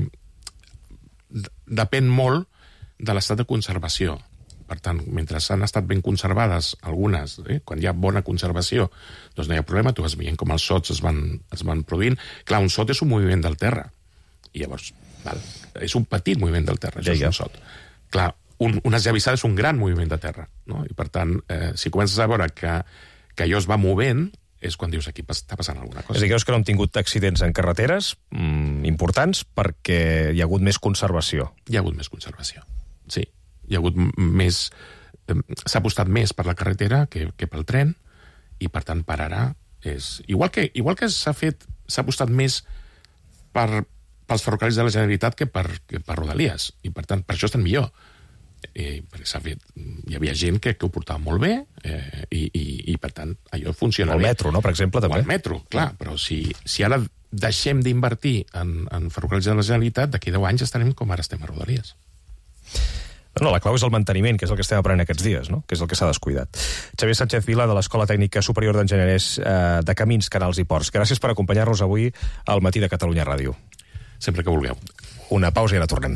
depèn molt de l'estat de conservació. Per tant, mentre han estat ben conservades algunes, quan hi ha bona conservació, doncs no hi ha problema, tu vas veient com els sots es van produint. Clar, un sot és un moviment del terra. I llavors, és un petit moviment del terra, això és un sot. Clar, unes llavissades és un gran moviment de terra, no? I per tant, si comences a veure que allò es va movent, és quan dius aquí està passant alguna cosa. És a dir, creus que no hem tingut accidents en carreteres importants perquè hi ha hagut més conservació? Hi ha hagut més conservació, sí. Hi ha hagut més... S'ha apostat més per la carretera que pel tren, i per tant per ara és... Igual que s'ha apostat més pels ferrocarrils de la Generalitat que per Rodalies, i per tant per això estan millor, hi havia gent que ho portava molt bé i per tant, allò funciona bé. El metro, no?, per exemple, també. El metro, clar, però si ara deixem d'invertir en ferrocarrils de la Generalitat, d'aquí 10 anys estarem com ara estem a Rodalies. No, la clau és el manteniment, que és el que estem aprenent aquests dies, no?, que és el que s'ha descuidat. Xavier Sánchez Vila, de l'Escola Tècnica Superior d'Enginyers de Camins, Canals i Ports. Gràcies per acompanyar-nos avui al Matí de Catalunya Ràdio. Sempre que vulgueu. Una pausa i ara tornem.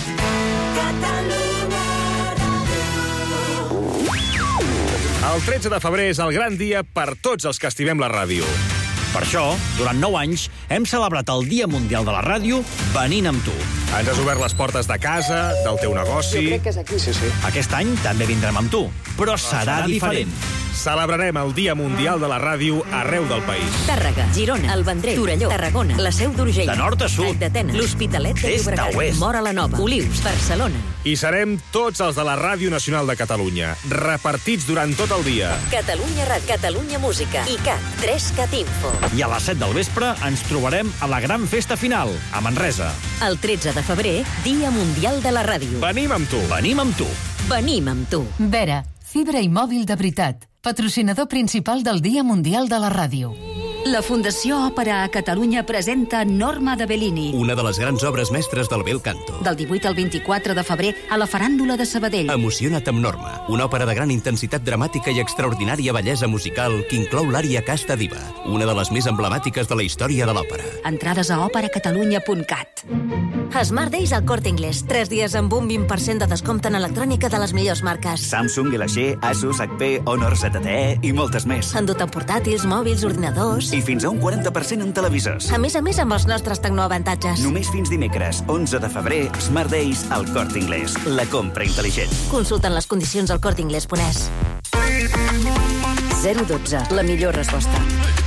El 13 de febrer és el gran dia per tots els que estimem la ràdio. Per això, durant 9 anys, hem celebrat el Dia Mundial de la Ràdio venint amb tu. Ens has obert les portes de casa, del teu negoci... Jo crec que és aquí. Sí. Aquest any també vindrem amb tu, però serà diferent. Celebrarem el Dia Mundial de la Ràdio arreu del país. Tàrrega, Girona, el Vendrell, Torelló, Tarragona, la Seu d'Urgell, de nord a sud, d'Atenes, l'Hospitalet de Llobregat, Móra la Nova, Olius, Barcelona. I serem tots els de la Ràdio Nacional de Catalunya, repartits durant tot el dia. Catalunya Ràdio, Catalunya Música i CAT, 3CAT Info. I a les 7 del vespre ens trobarem a la gran festa final, a Manresa. El 13 de febrer, Dia Mundial de la Ràdio. Venim amb tu. Venim amb tu. Venim amb tu. Vera, fibra i mòbil de veritat. Patrocinador principal del Dia Mundial de la Ràdio. La Fundació Òpera a Catalunya presenta Norma de Bellini. Una de les grans obres mestres del bel canto. Del 18 al 24 de febrer a la Faràndula de Sabadell. Emociona't amb Norma, una òpera de gran intensitat dramàtica i extraordinària bellesa musical que inclou l'ària Casta Diva, una de les més emblemàtiques de la història de l'òpera. Entrades a operacatalunya.cat. Smart Days al Corte Inglés. 3 dies amb un 20% de descompte en electrònica de les millors marques. Samsung, LG, Asus, HP, Honor, ZTE i moltes més. Endut en portàtils, mòbils, ordinadors... I fins a un 40% en televisors. A més, amb els nostres tecnoavantatges. Només fins dimecres, 11 de febrer, Smart Days al Corte Inglés. La compra intel·ligent. Consulten les condicions al corteinglés.es. 012, la millor resposta.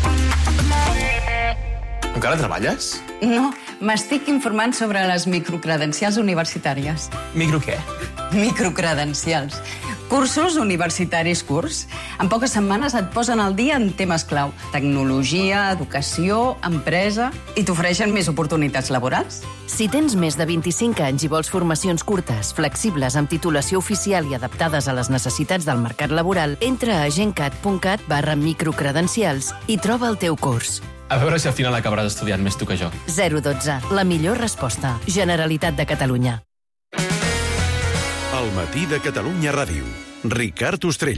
Encara treballes? No, m'estic informant sobre les microcredencials universitàries. Micro què? Microcredencials. Cursos universitaris curts. En poques setmanes et posen al dia en temes clau. Tecnologia, educació, empresa... I t'ofereixen més oportunitats laborals. Si tens més de 25 anys i vols formacions curtes, flexibles, amb titulació oficial i adaptades a les necessitats del mercat laboral, entra a gencat.cat/microcredencials i troba el teu curs. A veure si al final acabaràs estudiant més tu que jo. 012, la millor resposta. Generalitat de Catalunya. El Matí de Catalunya Ràdio. Ricard Ostrell.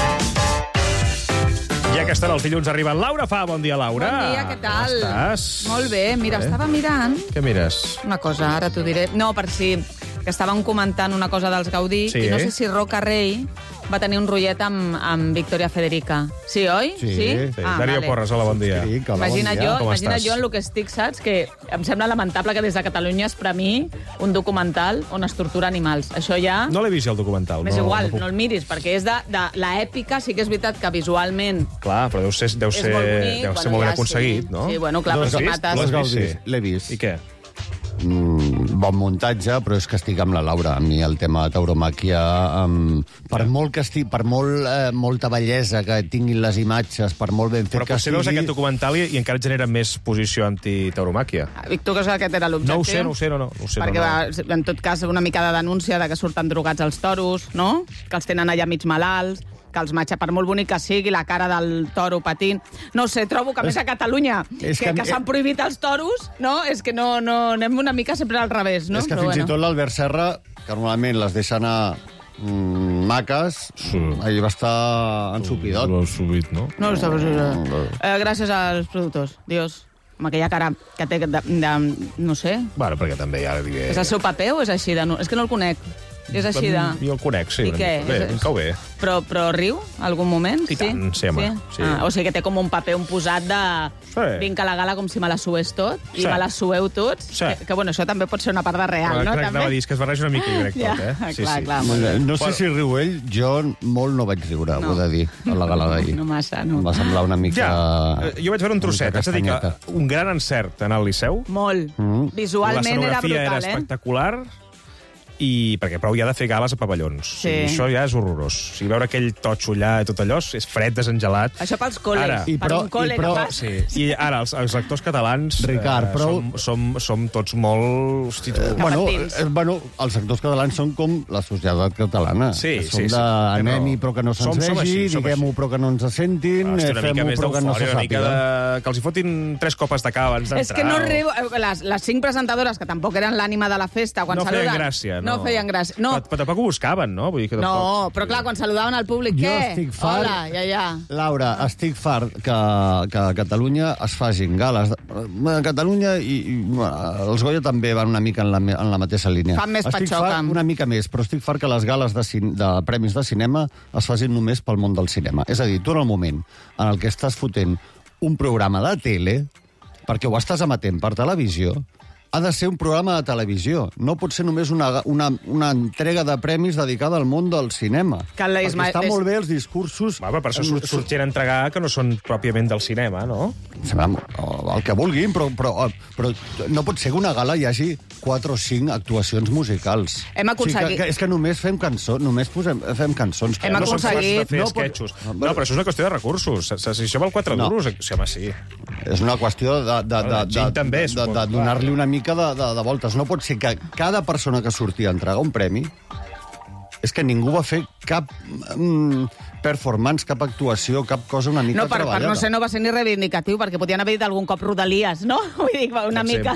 Ja que estan els dilluns arriben. Laura Fa, bon dia, Laura. Bon dia, què tal? Com estàs? Molt bé, mira, estava mirant... Què mires? Una cosa, ara t'ho diré. No, per si... que estàvem comentant una cosa dels Gaudí, sí, i no sé si Roca Rey va tenir un rotllet amb Victoria Federica. Sí, oi? Sí. Darío Porras, hola, bon dia. Imagina't jo en el que estic, saps? Que em sembla lamentable que des de Catalunya es premiï un documental on es tortura animals. Això ja... No l'he vist, el documental. És igual, no el miris, perquè és de l'èpica, sí que és veritat que visualment... Clar, però deu ser molt ben aconseguit, no? Sí, bueno, clar, però si mates... L'he vist. I què? Bon muntatge, però és que estic amb la Laura. A mi el tema de tauromàquia, per molt que estigui, per molta bellesa que tinguin les imatges, per molt ben fet que estigui... Però potser veus aquest documental i encara et genera més posició antitauromàquia. Vic, tu creus que aquest era l'objectiu? No ho sé. Perquè en tot cas una mica de denúncia de que surten drogats als toros, no? Que els tenen allà mig malalts, que els matxa, per molt bonic que sigui, la cara del toro patint. No sé, trobo que més a Catalunya, que s'han prohibit els toros, no? És que no anem una mica sempre al revés, no? És que fins i tot l'Albert Serra, que normalment les deixa anar maques, ahir va estar ensupidot. L'ha subit, no? No, gràcies als productors, Dios. Amb aquella cara que té no sé. Bueno, perquè també ja... És el seu paper o és així de... És que no el conec. És així de... Jo el conec, sí. I què? Bé, cau bé. Però riu, algun moment? I tant, sí, home. Sí. O sigui que té com un paper, un posat de... Vinc a la gala com si me la sués tot, i me la sueu tots. Que, bueno, això també pot ser una part de real, no? Anava a dir, que es barreja una mica, jo crec, tot, eh? Clar. No sé si riu ell, jo molt no vaig riure, ho he de dir, a la gala d'ahir. No massa, no. Em va semblar una mica... Jo vaig veure un trosset, haig de dir que un gran encert anar al Liceu. Molt. Visualment era brutal, era espectacular. perquè prou hi ha de fer gales a pavellons. Sí. I això ja és horrorós. O sigui, veure aquell totxo allà i tot allò és fred, desengelat. Això pels col·les, un col·le que fas. Sí. I ara, els actors catalans Ricard, som tots molt... Hosti, bueno, els actors catalans són com la societat catalana. Sí. Som d'anem-hi però que no se'ns vegi, diguem-ho però que no ens sentin, fem-ho però que no se sàpiga. Que els hi fotin 3 copes de cava abans d'entrar. És que no riu... Les 5 presentadores, que tampoc eren l'ànima de la festa, quan saluden... No feien gràcia, no feien gràcia. No. Però tampoc ho buscaven, no? Vull dir que tampoc... No, però clar, quan saludaven al públic, jo què? estic fart... Hola, ja. Laura, estic fart que a Catalunya es facin gales. A Catalunya i els Goya també van una mica en la mateixa línia. Fan més estic patxoca. Fart una mica més, però estic fart que les gales de premis de cinema es facin només pel món del cinema. És a dir, tu en el moment en el que estàs fotent un programa de tele, perquè ho estàs emetent per televisió, ha de ser un programa de televisió. No pot ser només una entrega de premis dedicada al món del cinema. Perquè està molt bé els discursos... Per això surt gent a entregar que no són pròpiament del cinema, no? El que vulguin, però no pot ser que una gala hi hagi 4 o 5 actuacions musicals. Hem aconseguit... És que només fem cançons, fem cançons. Hem aconseguit... No, però això és una qüestió de recursos. Si això val 4 duros, sí. És una qüestió de donar-li una mica de voltes. No pot ser que cada persona que sortia a entregar un premi és que ningú va fer cap performance, cap actuació, cap cosa una mica treballada. No va ser ni reivindicatiu, perquè podien haver dit algun cop Rodalies, no? Vull dir, una mica...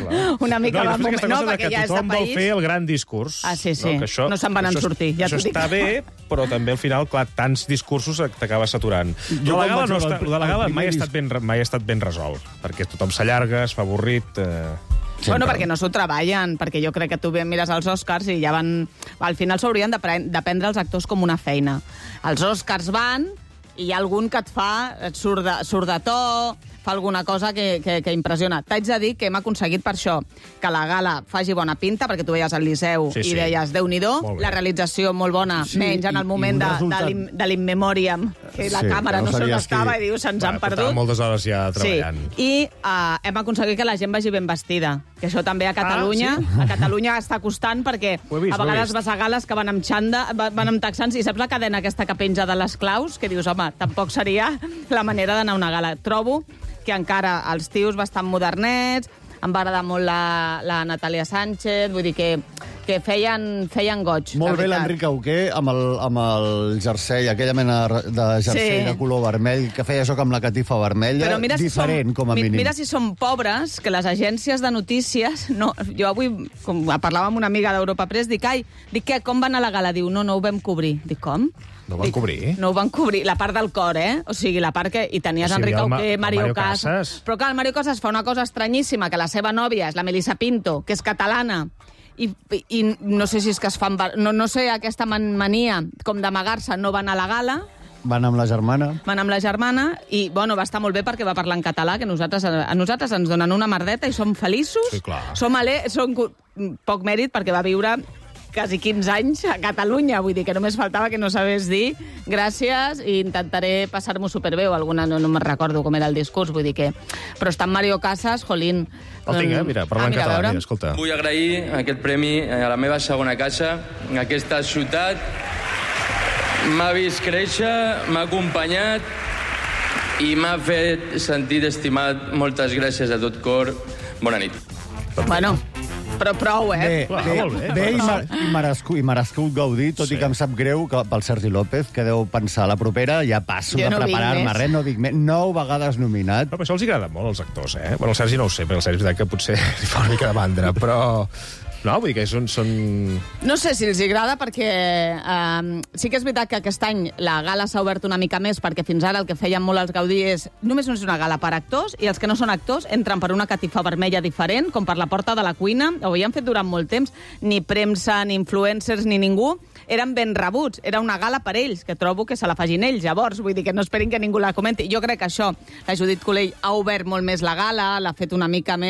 No, perquè ja és de país... Tothom vol fer el gran discurs. Sí. No se'n van sortir. Això està bé, però també al final, clar, tants discursos t'acabes saturant. La gala mai ha estat ben resolt, perquè tothom s'allarga, es fa avorrit... Bueno, perquè no s'ho treballen, perquè jo crec que tu mires els Oscars i ja van... Al final s'haurien de prendre els actors com una feina. Els Oscars van i hi ha algun que et surt de to, fa alguna cosa que impressiona. T'haig de dir que hem aconseguit per això que la gala faci bona pinta, perquè tu veies al Liceu i deies, Déu-n'hi-do, la realització molt bona, menys en el moment de l'Inmemoriam, que la càmera no sé on estava i diu, se'ns han perdut. Portava moltes hores ja treballant. I hem aconseguit que la gent vagi ben vestida, que això també a Catalunya està costant, perquè a vegades vas a gales que van amb xanda, van amb texans, i saps la cadena aquesta que penja de les claus? Que dius, home, tampoc seria la manera d'anar a una gala. Trobo que encara els tios bastant modernets, em va agradar molt la Natàlia Sánchez, vull dir que feien goig. Molt bé l'Enric Auqué amb el jersei, aquella mena de jersei de color vermell, que feia joc amb la catifa vermella, diferent, com a mínim. Mira si som pobres, que les agències de notícies... Jo avui, com parlava amb una amiga d'Europa Press, dic, com van a la gala? Diu, no ho vam cobrir. Dic, com? No ho van cobrir? No ho van cobrir, la part del cor, O sigui, la part que... I tenies Enric Auqué, Mario Casas... Però clar, el Mario Casas fa una cosa estranyíssima, que la seva nòvia és la Melissa Pinto, que és catalana, i no sé si és que es fan... No sé, aquesta mania com d'amagar-se, no van a la gala... Van amb la germana. I, bueno, va estar molt bé perquè va parlar en català, que a nosaltres ens donen una merdeta i som feliços. Sí, clar. Som poc mèrit perquè va viure quasi 15 anys a Catalunya, vull dir que només faltava que no sabés dir gràcies i intentaré passar-m'ho superbé, o alguna no me'n recordo com era el discurs, vull dir que... Però està en Mario Casas, jolín... El tinc, mira, parla en català, mira, escolta. Vull agrair aquest premi a la meva segona casa, en aquesta ciutat. M'ha vist créixer, m'ha acompanyat i m'ha fet sentir estimat. Moltes gràcies a tot cor. Bona nit. Bueno... Però prou, Bé i merescut gaudir, tot i que em sap greu que pel Sergi López, que deu pensar la propera, ja passo de preparar-me no dic més. 9 vegades nominat. Però això els agrada molt, als actors, Bueno, el Sergi no ho sé, perquè el Sergi és veritat que potser li fa una mica de mandra, però... No, vull dir que són... No sé si els agrada, perquè sí que és veritat que aquest any la gala s'ha obert una mica més, perquè fins ara el que feien molt els Gaudí és... Només no és una gala per actors, i els que no són actors entren per una catifa vermella diferent, com per la porta de la cuina. Ho havien fet durant molt temps. Ni premsa, ni influencers, ni ningú eren ben rebuts. Era una gala per ells, que trobo que se la facin ells, llavors. Vull dir que no esperin que ningú la comenti. Jo crec que això, la Judit Colell ha obert molt més la gala, l'ha fet una mica més...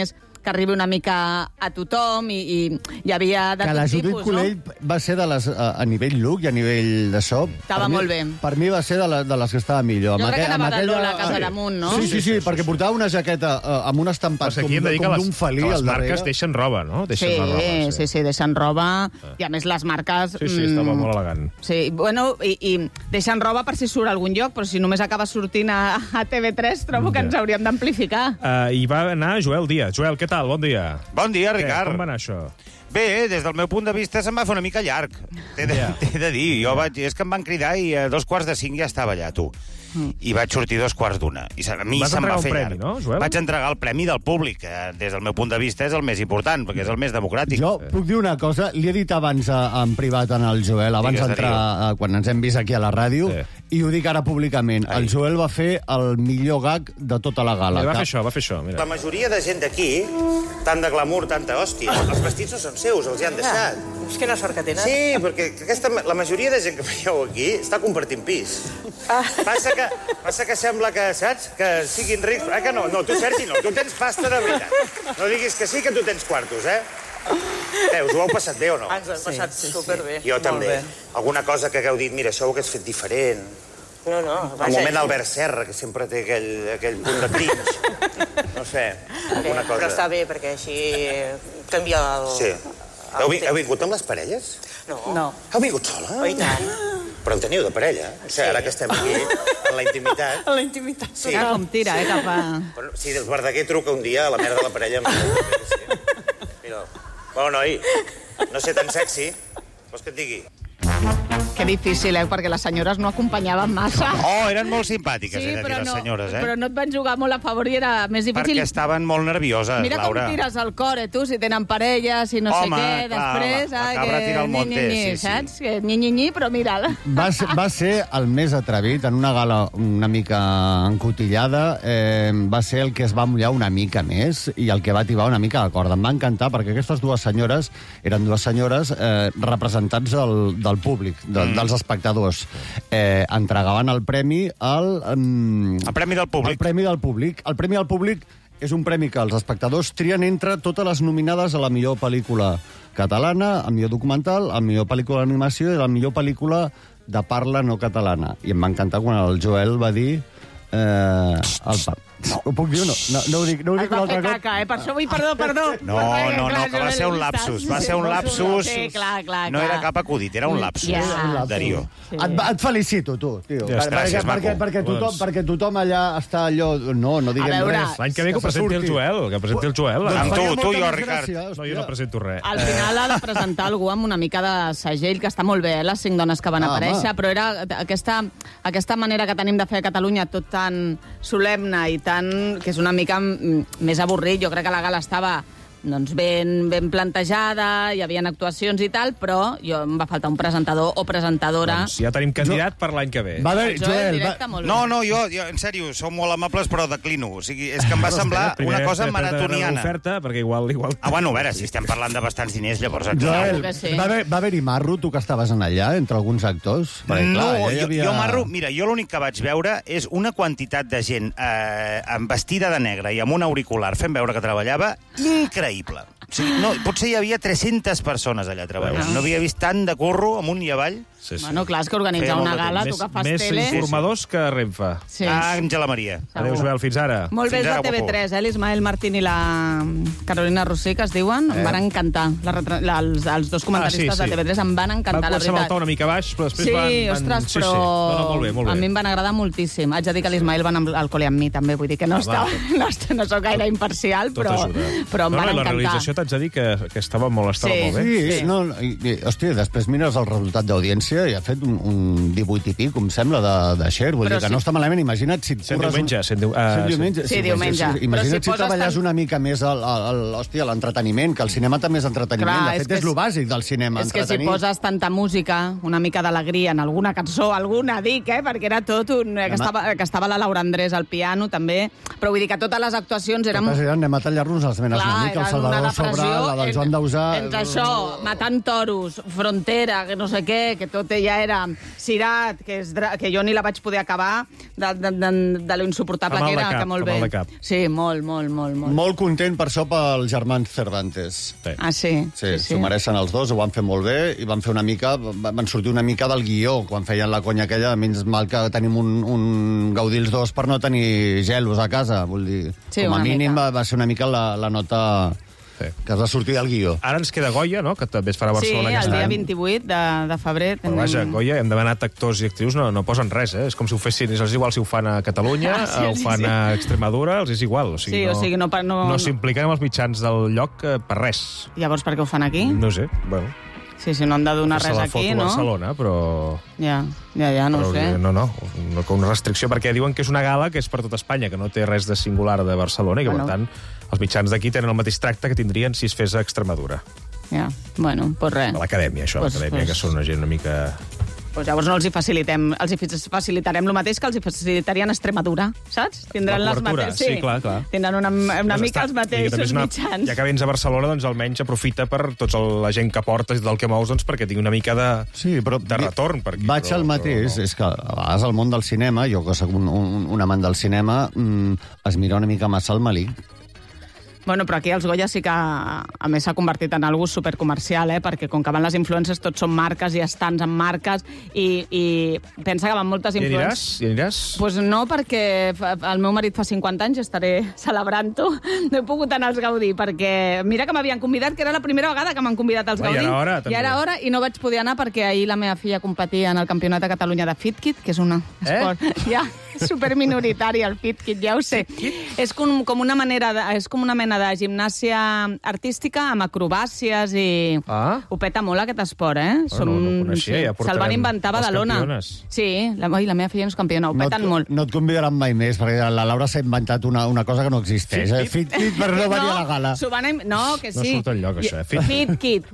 que arribi una mica a tothom i hi havia de que tot la Judit tipus, Collell va ser de les, a nivell look i a nivell de so... Estava molt bé. Per mi va ser de les que estava millor. Jo crec que anava de Lola a casa damunt, no? Sí, perquè portava una jaqueta amb un estampat com d'un felí al darrere. Les marques deixen roba, no? Sí, deixen roba. I a més les marques... Sí, estava molt elegant. Sí, bueno, i deixen roba per si surt a algun lloc, però si només acaba sortint a TV3, trobo que ens hauríem d'amplificar. I va anar Joel Díaz. Joel, què tal? Bon dia. Bon dia, Ricard. Com va anar això? Bé, des del meu punt de vista se'm va fer una mica llarg. T'he de dir, és que em van cridar i a 4:45 ja estava allà, tu. I vaig sortir 2:15. I a mi se'm va fer llarg. No, Joel? Vaig entregar el premi del públic, que des del meu punt de vista és el més important, perquè és el més democràtic. Jo puc dir una cosa, li he dit abans en privat al Joel, abans d'entrar, quan ens hem vist aquí a la ràdio, i ho dic ara públicament. El Joel va fer el millor gag de tota la gala. Va fer això. Mira. La majoria de gent d'aquí, tant de glamour, tanta hòstia, els vestits no són seus, els hi han deixat. És que no sort que tenen. Sí, perquè la majoria de gent que veieu aquí està compartint pis. Passa que sembla que, saps, que siguin rics. Que no, tu, Sergi, no. Tu tens pasta de veritat. No diguis que sí, que tu tens quartos, Us ho heu passat bé o no? Ens ho hem passat superbé. Jo també. Alguna cosa que hagueu dit, mira, això ho hagués fet diferent. No. El moment Albert Serra, que sempre té aquell punt de cringe. No sé, alguna cosa. Però està bé, perquè així canvia el... Sí. Heu vingut amb les parelles? No. Heu vingut sola? Oh, i tant. Però en teniu de parella? O sigui, ara que estem aquí, en la intimitat... En la intimitat. Sí. Com tira, cap a... Si el Verdaguer truca un dia a la mare de la parella... Mira, bueno, noi, no sé tan sexy, vols que et digui? Que difícil, perquè les senyores no acompanyaven massa. Oh, eren molt simpàtiques, les senyores, però no et van jugar molt a favor i era més difícil. Perquè estaven molt nervioses, Laura. Mira com tires el cor, tu, si tenen parelles i no sé què, després... La cabra tira el monte, sí. Saps? Que nyi, però mira'l. Va ser el més atrevit, en una gala una mica encotillada, va ser el que es va mullar una mica més i el que va tibar una mica la corda. Em va encantar, perquè aquestes dues senyores eren dues senyores representants del públic, dels espectadors. Entregaven el premi el premi del públic. El premi del públic. El premi del públic és un premi que els espectadors trien entre totes les nominades a la millor pel·lícula catalana, a millor documental, a millor pel·lícula d'animació i a la millor pel·lícula de parla no catalana. I em va encantar quan el Joel va dir... Ho puc dir o no? No ho dic un altre cop. Caca, per això vull perdó. No, que va ser un lapsus. Va ser un lapsus. Sí, clar. No era cap acudit, era un lapsus. Darío. Et felicito, tu, tio. Gràcies, Marco. Perquè tothom allà està allò... No diguem res. L'any que ve que ho presenti el Joel. Amb tu i jo, Ricard. No, jo no presento res. Al final ha de presentar algú amb una mica de segell, que està molt bé, les 5 dones que van aparèixer, però era aquesta manera que tenim de fer a Catalunya tot tan solemne i tan... que és una mica més avorrit. Jo crec que la gala estava ben plantejada, hi havia actuacions i tal, però em va faltar un presentador o presentadora. Doncs ja tenim candidat per l'any que ve. Joel, no, jo, en sèrio, sou molt amables, però declino. O sigui, és que em va semblar una cosa maratoniana. Oferta, perquè igual... Bueno, a veure, si estem parlant de bastants diners, llavors... Joel, va haver-hi marro, tu que estaves en allà, entre alguns actors? No, jo marro... Mira, jo l'únic que vaig veure és una quantitat de gent vestida de negre i amb un auricular fent veure que treballava increïble. O sigui, potser hi havia 300 persones allà treballant. No havia vist tant de curro amunt i avall. Bueno, clar, és que organitzar una gala, tu que fas tele... Més informadors que Renfe. Àngela Maria. Adéu, Joel, fins ara. Molt bé, és de TV3, l'Ismael Martín i la Carolina Rossi, que es diuen. Em van encantar. Els dos comentaristes de TV3 em van encantar, la veritat. Van començar una mica baix, però després van... Sí, ostres, però... Molt bé. A mi em van agradar moltíssim. Haig de dir que l'Ismael van al col·le amb mi, també. Vull dir que no soc gaire imparcial, però em van encantar. La realització t'haig de dir que estava molt bé. Sí. Hòstia, després mires el resultat d'audiència i ha fet un 18 i pic, em sembla, de share. Vull dir que no està malament. Imagina't si... Diumenge. Sí, diumenge. Imagina't si treballes una mica més l'entreteniment, que el cinema també és entreteniment. De fet, és el bàsic del cinema, entretenir. És que si poses tanta música, una mica d'alegria en alguna cançó, perquè era tot que estava la Laura Andrés al piano, també, però vull dir que totes les actuacions eren... Anem a tallar-nos les venes una mica, el Salvador Sobral, la del Joan Dausà... Entre això, matant toros, frontera, que no sé què, que tot ja era Cirat, que jo ni la vaig poder acabar, de lo insuportable que era, que molt bé. Sí, molt. Molt content per això pels germans Cervantes. Ah, sí? Sí, s'ho mereixen els dos, ho van fer molt bé, i van sortir una mica del guió, quan feien la conya aquella, menys mal que tenim un Gaudí els dos per no tenir gelos a casa, vull dir, com a mínim va ser una mica la nota que has de sortir del guió. Ara ens queda Goya, no?, que també es farà a Barcelona aquest any. Sí, el dia 28 de febrer. Però vaja, Goya, hem demanat actors i actrius, no posen res, És com si ho fessin, és igual si ho fan a Catalunya, ho fan a Extremadura, els és igual. O sigui, no s'impliquen amb els mitjans del lloc per res. Llavors, per què ho fan aquí? No sé, bueno... Sí, no han de donar res aquí, no? Barcelona, però... Ja, no ho sé. No, com una restricció, perquè diuen que és una gala que és per tot Espanya, que no té res de singular de Barcelona, i que, per tant, els mitjans d'aquí tenen el mateix tracte que tindrien si es fes a Extremadura. Ja, bueno, doncs res. A l'acadèmia, això, l'acadèmia, que són una gent una mica... Doncs llavors no els facilitarem el mateix que els facilitarien a Extremadura, saps? Tindran les mateixes... Sí, clar. Tindran una mica els mateixos mitjans. Ja que vens a Barcelona, doncs almenys aprofita per tota la gent que portes i del que mous, doncs perquè tingui una mica de retorn. Vaig al mateix, és que a vegades al món del cinema, jo que soc un amant del cinema, es mira una mica massa el malic. Bueno, però aquí els Goya sí que, a més, s'ha convertit en algú supercomercial, perquè com que van les influències, tots són marques i estants amb marques, i pensa que van moltes influències... I aniràs? Doncs no, perquè el meu marit fa 50 anys i estaré celebrant-ho. No he pogut anar als Gaudí, perquè mira que m'havien convidat, que era la primera vegada que m'han convidat als Gaudí. Ja era hora, i no vaig poder anar perquè ahir la meva filla competia en el Campionat de Catalunya de FitKit, que és un esport... Ja, superminoritari, el FitKit, ja ho sé. És com una mena de gimnàsia artística amb acrobàcies i... Ho peta molt aquest esport, No coneixia, ja portarem... Se'l van inventar a Badalona. Sí, la meva filla no és campiona, ho peten molt. No et convidaran mai més, perquè la Laura s'ha inventat una cosa que no existeix. FitKit, però no venir a la gala. No, que sí. No surt enlloc, això, FitKit.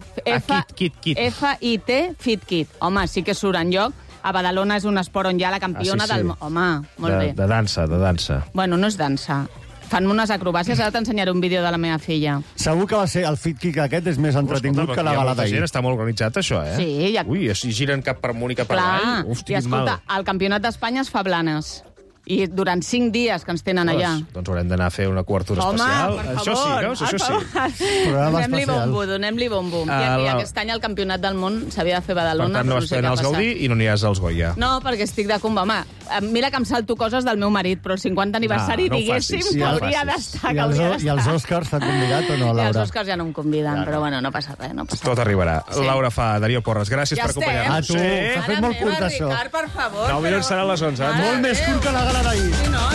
F-I-T, FitKit. Home, sí que surt enlloc. A Badalona és un esport on hi ha la campiona del... Home, molt bé. De dansa. Bueno, no és dansa. Fan unes acrobàcies, ara t'ensenyaré un vídeo de la meva filla. Segur que va ser el FitKit aquest és més entretingut que la gala d'ahir. Està molt organitzat, això, Sí. Ui, si giren cap per amunt i cap per avall. I escolta, el Campionat d'Espanya es fa Blanes. I durant 5 dies que ens tenen allà. Doncs haurem d'anar a fer una cobertura especial. Per això favor, sí, això sí. Donem-li bombo. I aquest any el Campionat del Món s'havia de fer a Badalona. Per tant, no vas poder anar als Gaudí i no aniràs als Goya. No, perquè estic de comba. Home, mira que em salto coses del meu marit, però el 50 aniversari, diguéssim, que hauria d'estar. I els Oscars t'han convidat o no, Laura? I els Oscars ja no em conviden, però bueno, no passa res. Tot arribarà. Laura Fa, Darío Porres, gràcies per acompanyar-nos. A tu, s'ha fet molt curt, això. Ricard, per favor. 9 minuts serà a les 11. Molt més curt que la gala d'ahir. Sí, noi.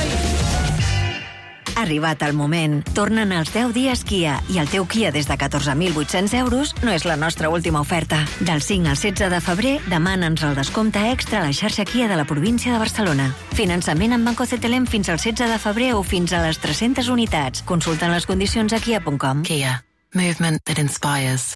Arribat el moment. Tornen els 10 dies Kia i el teu Kia des de 14.800 euros no és la nostra última oferta. Del 5 al 16 de febrer demana'ns el descompte extra a la xarxa Kia de la província de Barcelona. Finançament amb Banco CTLM fins al 16 de febrer o fins a les 300 unitats. Consulten les condicions a kia.com. Kia. Movement that inspires.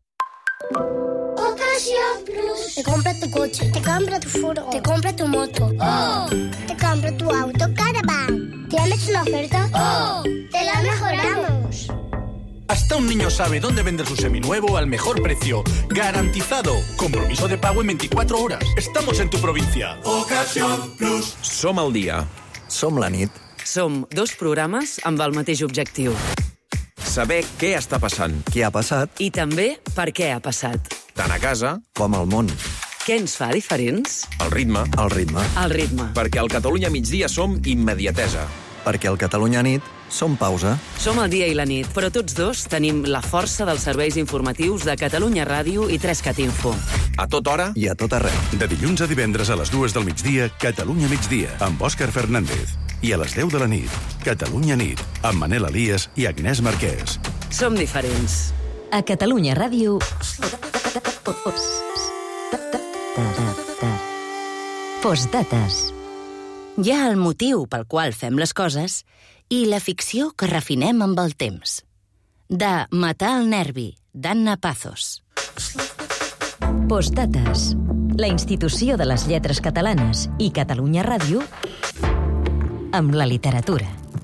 Ocasión Plus. Te compra tu coche, te compra tu furgo, te compra tu moto. ¡Oh! Te compra tu auto Caravan. ¿Tienes una oferta? ¡Oh! ¡Te la mejoramos! Hasta un niño sabe dónde vender su seminuevo al mejor precio. ¡Garantizado! Compromiso de pago en 24 horas. Estamos en tu provincia. Ocasión Plus. Som el dia. Som la nit. Som 2 programes amb el mateix objectiu. Saber què està passant. Què ha passat? I també per què ha passat. Tant a casa com al món. Què ens fa diferents? El ritme. El ritme. El ritme. Perquè al Catalunya migdia som immediatesa. Perquè al Catalunya nit som pausa. Som el dia i la nit, però tots dos tenim la força dels serveis informatius de Catalunya Ràdio i 3cat Info. A tota hora i a tot arreu. De dilluns a divendres a les 2 del migdia, Catalunya migdia, amb Òscar Fernández. I a les 10 de la nit, Catalunya nit, amb Manel Elias i Agnès Marquès. Som diferents. A Catalunya Ràdio... Postdates. Hi ha el motiu pel qual fem les coses i la ficció que refinem amb el temps. De Matar el nervi, d'Anna Pazos. Postdates. La institució de les lletres catalanes i Catalunya Ràdio amb la literatura.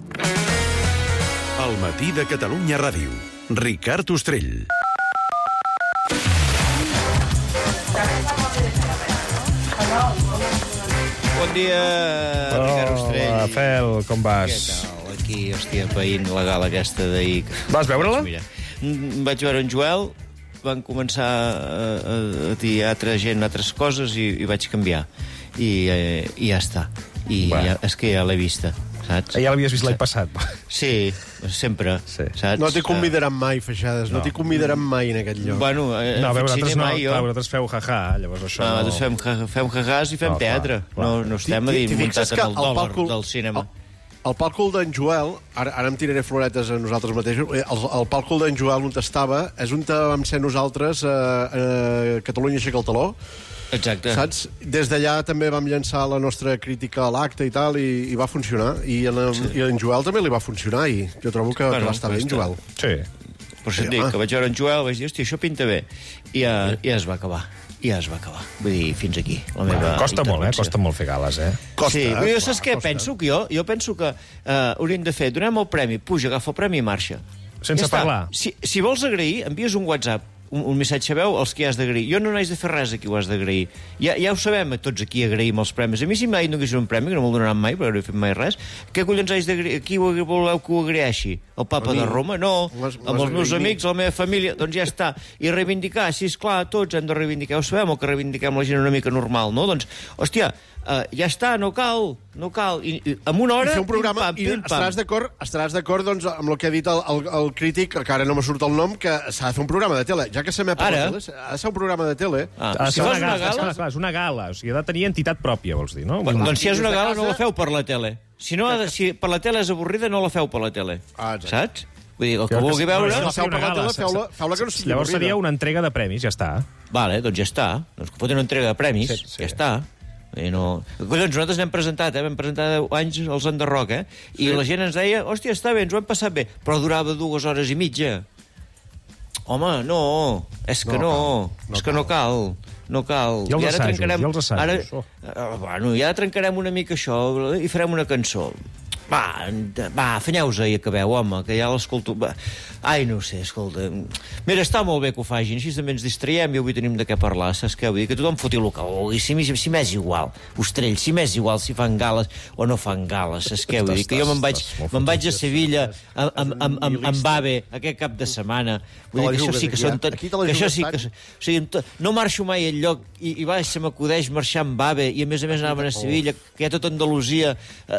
El matí de Catalunya Ràdio. Ricard Ostrell. Bon dia, Ricard Ostrell. Hola, Fel, com vas? Què tal? Aquí, hòstia, païnt la gala aquesta d'ahir. Vas veure-la? Mira, vaig veure en Joel, van començar a dir altra gent altres coses i vaig canviar. I ja està. I és que ja l'he vista, saps? Ja l'havies vist l'any passat. Sí, sempre, saps? No t'hi convidaran mai, Feixades, no t'hi convidaran mai en aquest lloc. Bueno, no, vosaltres feu jaja, llavors això no... Nosaltres fem jajàs i fem teatre. No estem a dir muntat en el dòlar del cinema. El pàlcul d'en Joel, ara em tiraré floretes a nosaltres mateixos, el pàlcul d'en Joel on estava és on vam ser nosaltres a Catalunya aixeca el taló. Exacte. Saps? Des d'allà també vam llançar la nostra crítica a l'acte i tal, i va funcionar. I en Joel també li va funcionar, i jo trobo que va estar bé en Joel. Sí. Per això et dic, que vaig veure en Joel, vaig dir, hòstia, això pinta bé. I ja es va acabar. Vull dir, fins aquí. Costa molt, costa molt fer gales, Sí, jo saps què penso? Jo penso que hauríem de fer, donem el premi, puja, agafa el premi i marxa. Sense parlar. Si vols agrair, envies un WhatsApp, un missatge veu als qui has d'agrair. Jo no n'haig de fer res a qui ho has d'agrair. Ja ho sabem, tots aquí agraïm els premis. A mi si mai no hagués un premi, que no me'l donaran mai, perquè no he fet mai res, què collons haig d'agrair? Qui voleu que ho agraeixi? El papa de Roma? No. Amb els meus amics, la meva família, doncs ja està. I reivindicar, sí, esclar, tots hem de reivindicar. Ho sabem, o que reivindiquem la gent una mica normal, no? Doncs, hòstia, ja està, no cal. I en una hora... I fer un programa, i estaràs d'acord doncs, amb el que ha dit el crític, que ara no me surt el nom, que s'ha de fer un programa de tele. Ja que s'emet per la tele, ha de ser un programa de tele. Si fas una gala... És una gala, o sigui, ha de tenir entitat pròpia, vols dir, no? Doncs si és una gala, no la feu per la tele. Si per la tele és avorrida, no la feu per la tele. Saps? Vull dir, el que vulgui veure... Feu-la que no sigui avorrida. Llavors seria una entrega de premis, ja està. Vale, doncs ja està. Doncs que foten una entrega de premis, ja està. No... Collons, nosaltres n'hem presentat, vam presentar 10 anys els Enderroc, i la gent ens deia, hòstia, està bé, ens ho hem passat bé, però durava 2 hores i mitja. Home, no, és que no cal. I els assajos? Bueno, ja trencarem una mica això i farem una cançó. Va, afanyeu-se i acabeu, home, que ja l'escolto... Ai, no sé, escolta... Mira, està molt bé que ho fagin, així també ens distraiem i avui tenim de què parlar, saps què? Vull dir que tothom foti el que vulgui, si m'és igual, Ostrell, si m'és igual si fan gales o no fan gales, saps què? Vull dir que jo me'n vaig a Sevilla amb Babe aquest cap de setmana, vull dir que això sí que són... O sigui, no marxo mai enlloc i se m'acudeix marxar amb Babe i a més anaven a Sevilla, que hi ha tota Andalusia...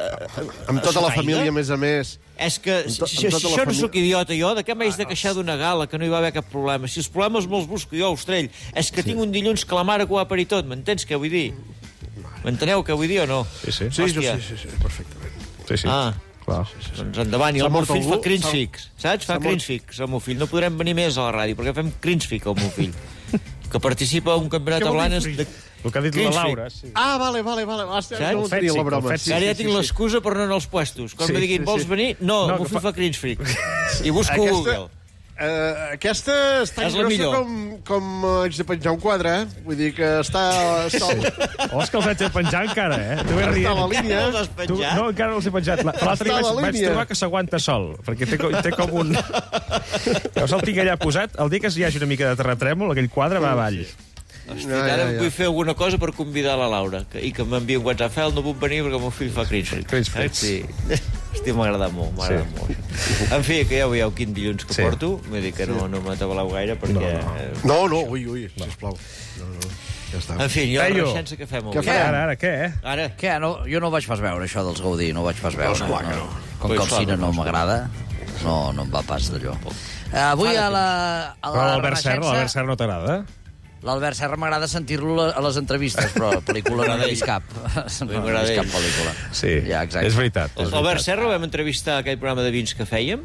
Amb tota la família, a més. És que, si això no sóc idiota jo, de què m'haig de queixar d'una gala que no hi va haver cap problema? Si els problemes me'ls busco jo, Ostrell, és que tinc un dilluns que la mare que ho va parir tot, m'entens què vull dir? M'enteneu què vull dir o no? Sí, perfectament. Sí, clar. Doncs endavant, i el meu fill fa cringe-fix, saps? Fa cringe-fix, el meu fill. No podrem venir més a la ràdio, perquè fem cringe-fix, el meu fill. Que participa a un campionat a Blanes de... El que ha dit la Laura, sí. Vale. No tenia la broma. Ara ja tinc l'excusa per no anar als puestos. Quan me diguin, vols venir? No, el meu fill fa cringe-fix. I busco Google. Aquesta està grossa com haig de penjar un quadre, Vull dir que està... és que els haig de penjar encara, Tu vas rient. Està a la línia. No, encara no els he penjat. L'altre dia vaig trobar que s'aguanta sol, perquè té com un... Llavors el tinc allà posat, el dia que hi hagi una mica de terratrèmol, aquell quadre va avall. Hòstia, ara vull fer alguna cosa per convidar la Laura i que m'enviï un WhatsApp. Fel, no puc venir perquè el meu fill fa cringe-fix. Sí. Hòstia, m'ha agradat molt. En fi, que ja veieu quin dilluns que porto. Vull dir que no m'atabaleu gaire perquè... No, ui, sisplau. Ja està. En fi, jo la reixença que fem avui. Ara, què? Ara? Què? Jo no vaig pas veure això dels Gaudí, no vaig pas veure. Com que el cine no m'agrada, no em va pas d'allò. Avui a la L'Albert Serra no t'agrada? L'Albert Serra m'agrada sentir-lo a les entrevistes, però pel·lícula no n'he vist cap. No n'he vist cap pel·lícula. Sí, és veritat. L'Albert Serra vam entrevistar aquell programa de vins que fèiem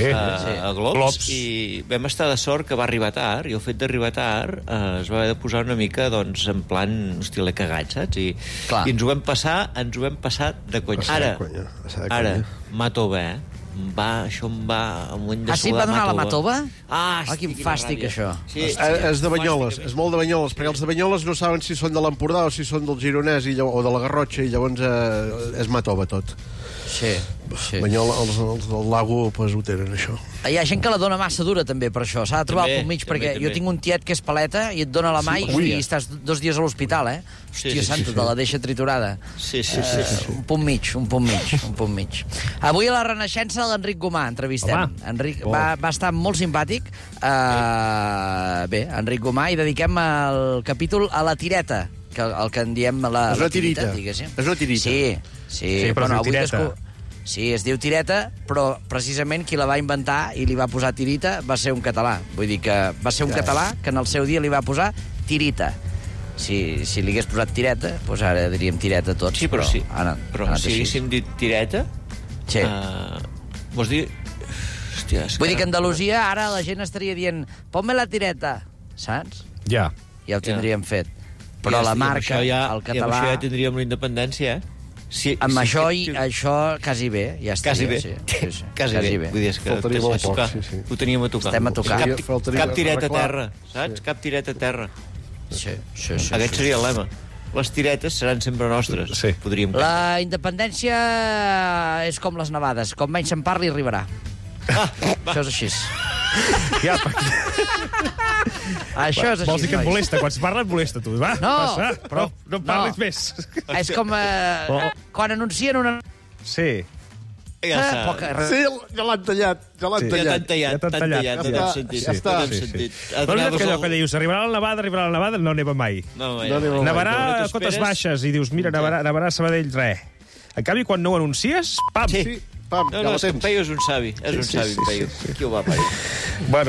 a Globs i vam estar de sort que va arribar tard, i el fet d'arribar tard es va haver de posar una mica en plan, hòstia, l'he cagat, saps? I ens ho vam passar de conya. Ara, Matova, això em va amunt de sudar. Sí, va donar la Matova? Quin fàstic, això. És de Banyoles, és molt de Banyoles, perquè els de Banyoles no saben si són de l'Empordà o si són del Gironès o de la Garrotxa, i llavors és Matova tot. Sí. Banyol, els del lago, pues, ho tenen, això. Hi ha gent que la dona massa dura, també, per això. S'ha de trobar el punt mig, perquè jo tinc un tiet que és paleta i et dona la mà i estàs 2 dies a l'hospital, eh? Hòstia santa, te la deixa triturada. Sí. Un punt mig. Avui a la Renaixença de l'Enric Gomà entrevistem. Enric va estar molt simpàtic. Bé, Enric Gomà, i dediquem el capítol a la tireta, el que en diem la tirita, diguéssim. És una tirita. Sí, però es diu tireta. Sí, es diu tireta, però precisament qui la va inventar i li va posar tirita va ser un català. Vull dir que va ser un català que en el seu dia li va posar tirita. Si li hagués posat tireta, doncs ara diríem tireta tots. Sí, però si haguéssim dit tireta... Sí. Vols dir... Hòstia, vull dir que a Andalusia ara la gent estaria dient ponme la tireta, saps? Ja ho tindríem fet. Però la marca, el català... I amb això ja tindríem la independència, amb això quasi bé, ja està. Quasi bé. Quasi bé. Vull dir, que ho teníem a tocar. Estem a tocar. Cap tireta a terra, saps? Cap tireta a terra. Sí. Aquest seria el lema. Les tiretes seran sempre nostres. Podríem... La independència és com les nevades. Com menys se'n parli, arribarà. Això és així. Això és així. Vols dir que et molesta? Quan es parla et molesta, tu. Va, passa, però no parlis més. És com quan anuncien una... Sí. Ja l'han tallat. Ja l'han tallat. Ja està. Però és que allò que dius, arribarà la nevada, no neva mai. Nevarà a cotes baixes i dius, mira, nevarà a Sabadell, res. En canvi, quan no ho anuncies, pam! No, és que en Peyu és un savi. És un savi, en Peyu. Qui ho va parir? Bueno,